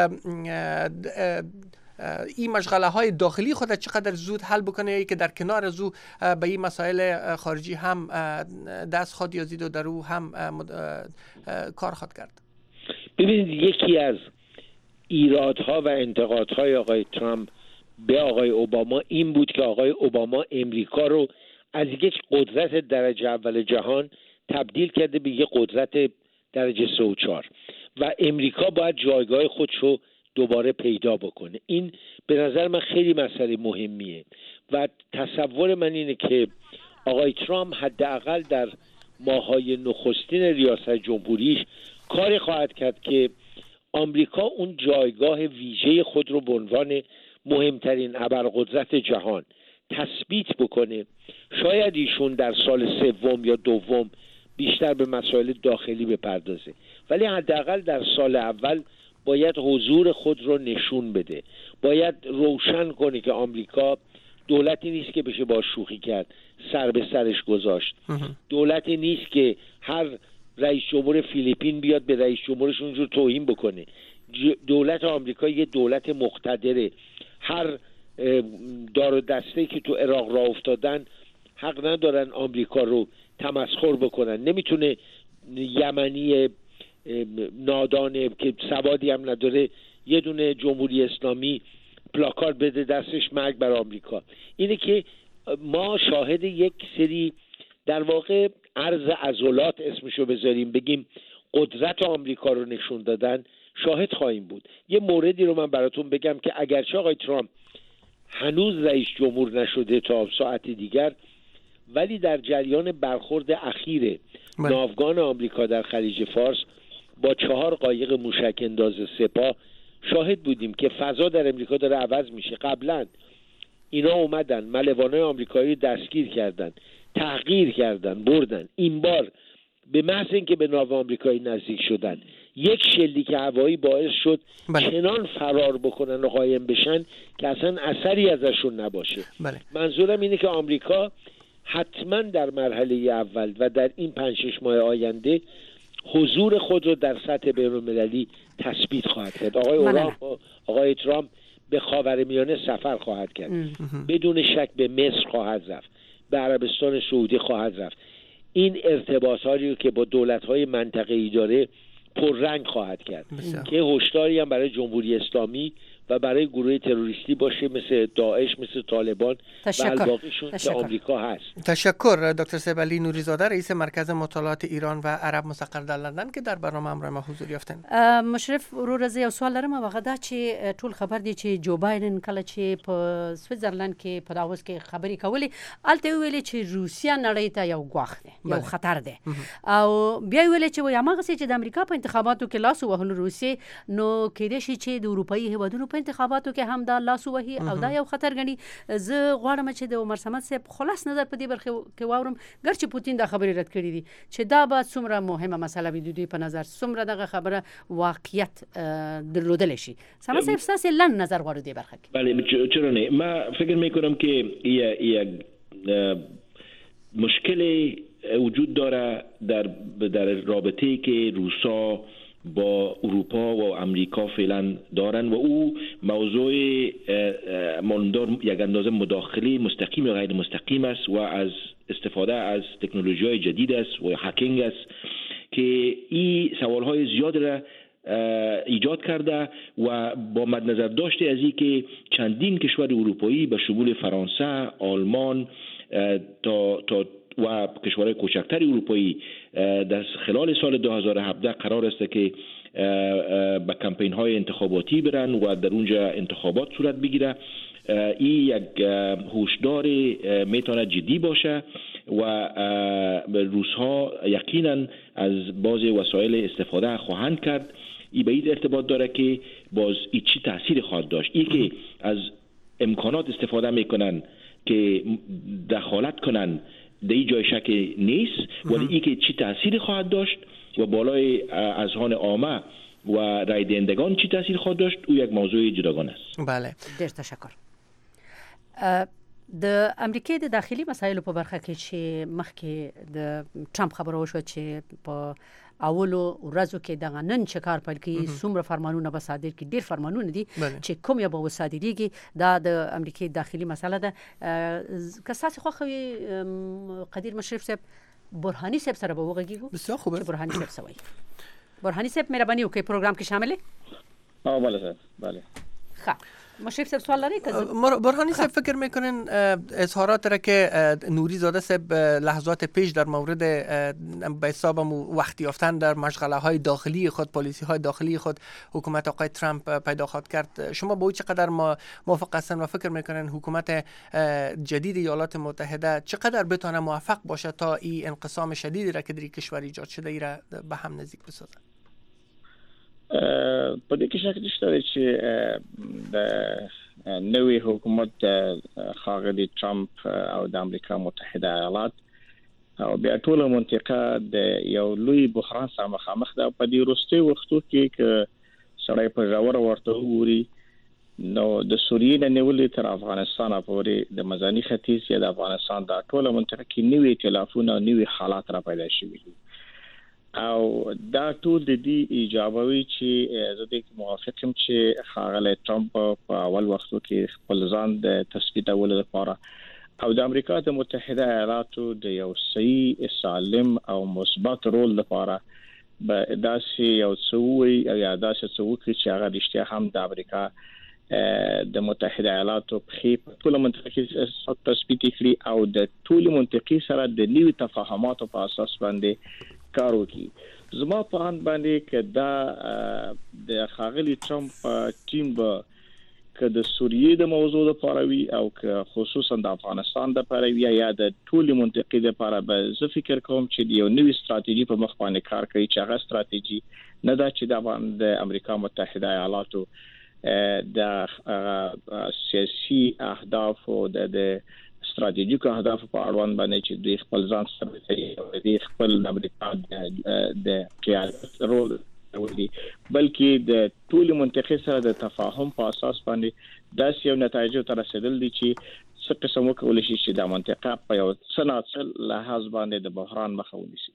این مشغله های داخلی خود چقدر زود حل بکنه یا که در کنار از او به این مسائل خارجی هم دست خواهد یازید و در او هم کار خواهد کرد؟ ببینید، یکی از ایرادها و انتقادهای آقای ترامپ به آقای اوباما این بود که آقای اوباما امریکا رو از یک قدرت درجه اول جهان تبدیل کرده به یک قدرت درجه سه و چهار و امریکا باید جایگاه خودش رو دوباره پیدا بکنه. این به نظر من خیلی مسئله مهمیه و تصور من اینه که آقای ترامپ حداقل در ماهای نخستین ریاست جمهوریش کاری خواهد کرد که آمریکا اون جایگاه ویژه خود رو به عنوان مهمترین ابرقدرت جهان تثبیت بکنه. شاید ایشون در سال سوم یا دوم بیشتر به مسائل داخلی بپردازه، ولی حداقل در سال اول باید حضور خود رو نشون بده، باید روشن کنه که آمریکا دولتی نیست که بشه با شوخی کرد، سر به سرش گذاشت. دولتی نیست که هر رئیس جمهور فیلیپین بیاد به رئیس جمهورش اونجور توهین بکنه. دولت آمریکا یه دولت مقتدره. هر دار و دسته‌ای که تو عراق راه افتادن حق ندارن آمریکا رو تمسخر بکنن. نمیتونه یمنی نادانه که سوادی هم نداره یه دونه جمهوری اسلامی پلاکارد بده دستش مرگ بر آمریکا. اینه که ما شاهد یک سری در واقع عرض عضلات اسمشو بذاریم بگیم قدرت آمریکا رو نشون دادن شاهد خواهیم بود. یه موردی رو من براتون بگم که اگرچه آقای ترامپ هنوز رئیس جمهور نشده تا ساعت دیگر، ولی در جریان برخورد اخیر ناوگان آمریکا در خلیج فارس با چهار قایق موشک انداز سپاه شاهد بودیم که فضا در امریکا داره عوض میشه. قبلا اینا اومدن ملوانای آمریکایی دستگیر کردن، تحقیر کردن، بردن. این بار به محض اینکه به ناو آمریکایی نزدیک شدن یک شلیک هوایی باعث شد بله. چنان فرار بکنن و قایم بشن که اصلا اثری ازشون نباشه. بله. منظورم اینه که آمریکا حتما در مرحله اول و در این پنج شش ماه آینده حضور خود رو در سطح بین‌المللی تثبیت خواهد کرد. آقای اورام آقای ترامپ به خاورمیانه سفر خواهد کرد، بدون شک به مصر خواهد رفت، به عربستان سعودی خواهد رفت. این ارتباطاتی که با دولت‌های منطقه‌ای داره پررنگ خواهد کرد بسیار. که هشداری هم برای جمهوری اسلامی و برای گروه تروریستی باشه مثل داعش، مثل طالبان و الباقیشون که آمریکا هست. تشکر دکتر سیبعلی نوری‌زاده، رئیس مرکز مطالعات ایران و عرب مستقر در لندن که در برنامه همراه ما حضور یافتن. مشرف رو رضی یو سوال لرم هغه دا چې ټول خبر دی چې جو بایدن کله چې په سویټزرلند کې په داووس کې خبرې کولې الته ویلې چې روسیا نړۍ ته یو ګواښ دی، یو خطر دی، او بیا ویلې چې وایي هغه چې د امریکا په انتخاباتو کې لاس وهلو روسي نو کېدای شي چې د اروپאי هیوادونو په انتخاباتو کې هم دا لاس وهي او دا یو خطر غني. زه غواړم چې د عمر صمد صاحب خلاص نظر په دې برخه کې واورم، ګرچې پوتین دا خبرې رد کړې دي چې دا به څومره مهمه مسله وي د دوی په نظر، څومره دغه خبره واقعیت درلودلی شي. صمد صاحب ستاسو لن نظر غواړو دې برخه کې. بله چرا نه، من فکر میکنم که یک مشکل وجود داره در در رابطه‌ای که روسا با اروپا و امریکا فعلا دارن و او موضوع ماندار یک اندازه مداخله مستقیم و غیر مستقیم است و از استفاده از تکنولوژی‌های جدید است و هکینگ است که این سوال‌های زیاد را ایجاد کرده و با مدنظر داشته از این که چندین کشور اروپایی به شمول فرانسه، آلمان تا تا و کشورهای کوچکتر اروپایی در خلال سال دو هزار و هفده قرار است که به کمپین های انتخاباتی برن و در اونجا انتخابات صورت بگیره. این یک هشدار میتونه جدی باشه و روس ها یقینا از بعض وسایل استفاده خواهند کرد. این به این ارتباط داره که باز این چی تاثیر خواهد داشت. این که از امکانات استفاده میکنن که دخالت کنن در این جای شک نیست، ولی این که چی تاثیر خواهد داشت و بالای اذهان عامه و رای دهندگان چی تاثیر خواهد داشت او یک موضوع جداگانه است. بله، ډیر تشکر. د امریکای د داخلي مسایلو په برخه کې چې مخکې د ټرمپ خبره وشوه چې په اولو ورځو کې دغه نن چې کار پیل کړي څومره فرمانونه به صادر کړي، ډیر فرمانونه دي چې کوم یې به وصادریږي، دا د امریکای داخلي مسله ده. که تاسو خوښ وي قدیر مشرف صاحب برهانی صاحب سره به وغږیږو. بسیار خوبه. برهانی صاحب سوي برهانی صاحب مهرباني وکړئ پروګرام کې شامل یې. اه بله صاحب بله. ښه مشرف صاحب سوال لري که برهانی صاحب فکر میکنن اظهارات را که نوری‌زاده صاحب لحظات پیش در مورد به حسابم وقت یافتن در مشغله های داخلی خود، پالیسی های داخلی خود حکومت آقای ترامپ پیدا خواهد کرد، شما با او چقدر موافق هستن و فکر میکنن حکومت جدید ایالات متحده چقدر بتونه موفق باشه تا این انقسام شدیدی را که در کشور ایجاد شده ای را به هم نزدیک بسازه؟ په دې کې شک نشته چې د نوې حکومت ښاغلي ټرمپ او د امریکا متحده ایالات او بیا ټول منطقه د یو لوی بحران سره مخامخ ده. په دې وروستي وختو کې ک سړی په ژور ورته ووري نو د سوریې نه نیولې تر افغانستان پورې د مزانی ختیځ یا د افغانستان د ټول منطقه کې نوې ائتلافونه نوې حالات را پیدا شوي او دا ټول د دې ایجابوي چې زه د موافقم چې ښاغلی ټرمپ په اول وختو کې خپل ځان د تثبیتولو لپاره او د امریکا د متحده ایالاتو د یو صحیح سالم او مثبت رول لپاره به داسې یو څووي او یا داسې څوکي چې هغه رښتیا هم د امریکا د متحده ایالاتو په ټول منطقه کې تثبیت کړي او د ټول منطقې سره د نوي تفاهماتو په اساس باندې کار وکړي. زما په اند باندې چې دا د ښاغلي ټرمپ ټیم به که د سوریې د موضوع لپاره وي او که خصوصا د افغانستان لپاره وي یا د ټول منطقې لپاره به زه فکر کوم چې یو نوې ستراتیژي په مخ باندې کار کوي چې هغه ستراتیژي نه دا چې د امریکا متحده ایالاتو د سیاسي اهداف او د ستراتیژیک اهداف په اړوند باندې چې د خپل ځان سره د خپل امریکا د قیادت رول ولري بلکې د ټول منطقې سره د تفاهم په اساس باندې داسې یو نتایج ته رسیدل دي چې څه قسم وکول شي چې د منطقه په یو صنعت لحاظ باندې د بحران مخه ونیسي.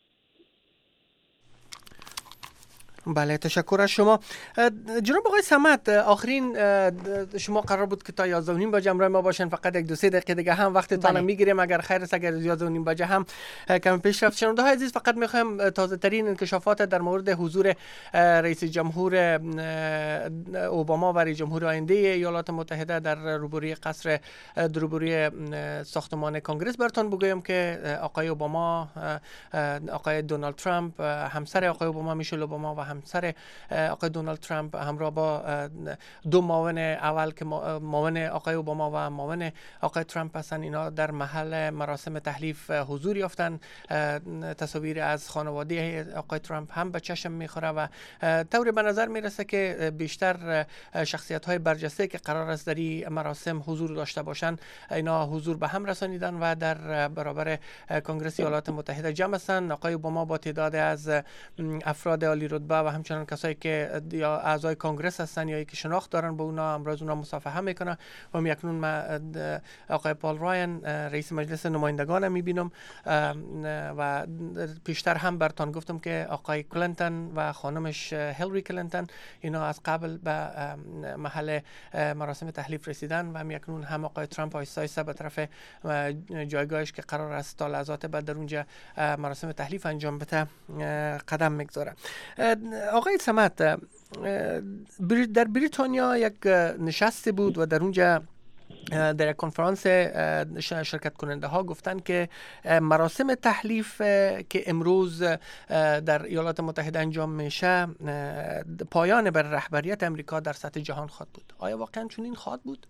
بله تشکر از شما. جناب آقای صمد، آخرین شما قرار بود که تا یازده و نیم بجه همراه ما باشن، فقط یک دو سه دقیقه دیگه هم وقتتان میگیریم اگر خیر است، اگر یازده و نیم بجه هم کم پیش رفت. شنونده های عزیز فقط میخوایم تازه ترین انکشافات در مورد حضور رئیس جمهور اوباما و رئیس جمهور آینده ایالات متحده در روبروی قصر روبروی ساختمان کنگره براتون بگویم که آقای اوباما، آقای دونالد ترامپ، همسر آقای اوباما میشل اوباما و همسر آقای دونالد ترامپ همراه با دو معاون اول که معاون آقای اوباما و معاون آقای ترامپ هستن، اینا در محل مراسم تحلیف حضور یافتن. تصاویر از خانواده آقای ترامپ هم به چشم میخوره و طوری به نظر میرسه که بیشتر شخصیت های برجسته که قرار است در این مراسم حضور داشته باشن اینا حضور به هم رسانیدن و در برابر کنگره ایالات متحده جمع هستن. آقای اوباما با تعداد از افراد عالی رتبه و همچنان کسایی که یا اعضای کنگره هستن یا که شناخت دارن با اونا امروز اونا مصافحه میکنه و میکنون ما آقای پال رایان رئیس مجلس نمایندگان میبینم و پیشتر هم براتون گفتم که آقای کلینتون و خانمش هیلاری کلینتون اینا از قبل به محل مراسم تحلیف رسیدن و میکنون هم آقای ترامپ آیسته آیسته به طرف جایگاهش که قرار است تا لحظات بعد در اونجا مراسم تحلیف انجام بده قدم میگذاره. آقای صمد، در بریتانیا یک نشستی بود و در اونجا در یک کنفرانس شرکت کننده ها گفتن که مراسم تحلیف که امروز در ایالات متحده انجام میشه پایان بر رهبریت امریکا در سطح جهان خواهد بود. آیا واقعا چنین خواهد بود؟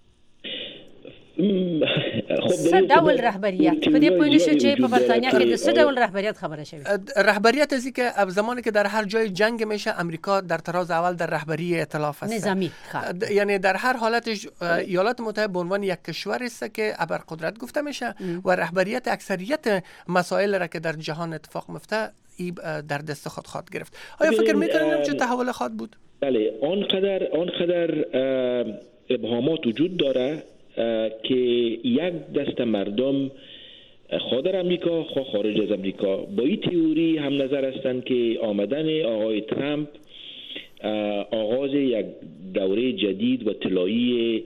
سه ډول رهبریت په دې پوه نشو چې په برتانیا کې د سه ډول رهبریت خبره شوی. رهبریت ازی که زمانی که در هر جای جنگ میشه امریکا در تراز اول در رهبری ائتلاف است نظامی، یعنی در هر حالتش ایالات متحده به عنوان یک کشور است که ابرقدرت گفته میشه و رهبریت اکثریت مسائل را که در جهان اتفاق میفته در دست خود خواهد گرفت. آیا فکر میکنید چه تحول خواهد بود؟ بله، آنقدر آنقدر ابهامات وجود داره که یک دست مردم خواه در امریکا خواه خارج از امریکا با این تئوری هم نظر هستند که آمدن آقای ترامپ آغاز یک دوره جدید و طلایی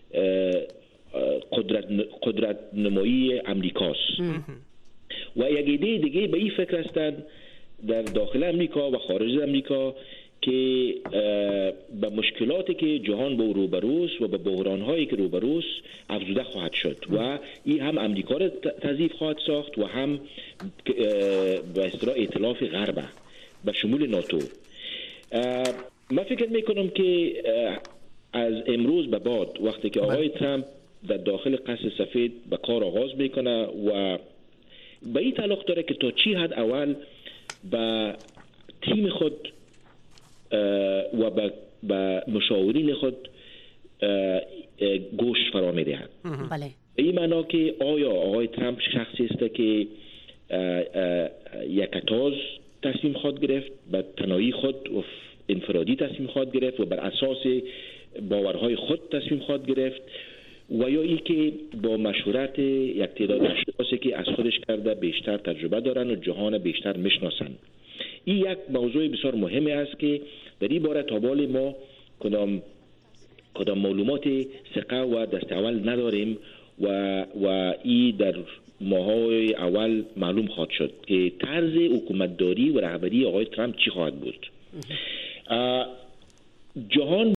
قدرت قدرت نمایی امریکاست و یک ایده دیگه به این فکر هستند در داخل امریکا و خارج از امریکا که به مشکلاتی که جهان با روبروست و به بحران‌هایی که روبروست افزوده خواهد شد و این هم امریکا را تضعیف خواهد ساخت و هم به اصطلاح ائتلاف غرب به شمول ناتو. من فکر میکنم که از امروز به بعد وقتی که آقای ترامپ در داخل قصر سفید به کار آغاز میکنه و به این تعلق داره که تا چی حد اول به تیم خود و به مشاورین خود گوش فرا میدهند. بله. این معنا که آیا آقای ترامپ شخصی است که یکتاز تصمیم خود گرفت، به تنهایی خود و انفرادی تصمیم خود گرفت و بر اساس باورهای خود تصمیم خود گرفت، و یا ای که با مشورت یک تعداد اشخاصی که از خودش کرده بیشتر تجربه دارن و جهان بیشتر میشناسند. این یک موضوع بسیار مهمی است که در این باره تا بال ما کدام کدام معلومات ثقه و دست اول نداریم و و این در ماهای اول معلوم خواهد شد که طرز حکومتداری و رهبری آقای ترامپ چی خواهد بود. جهان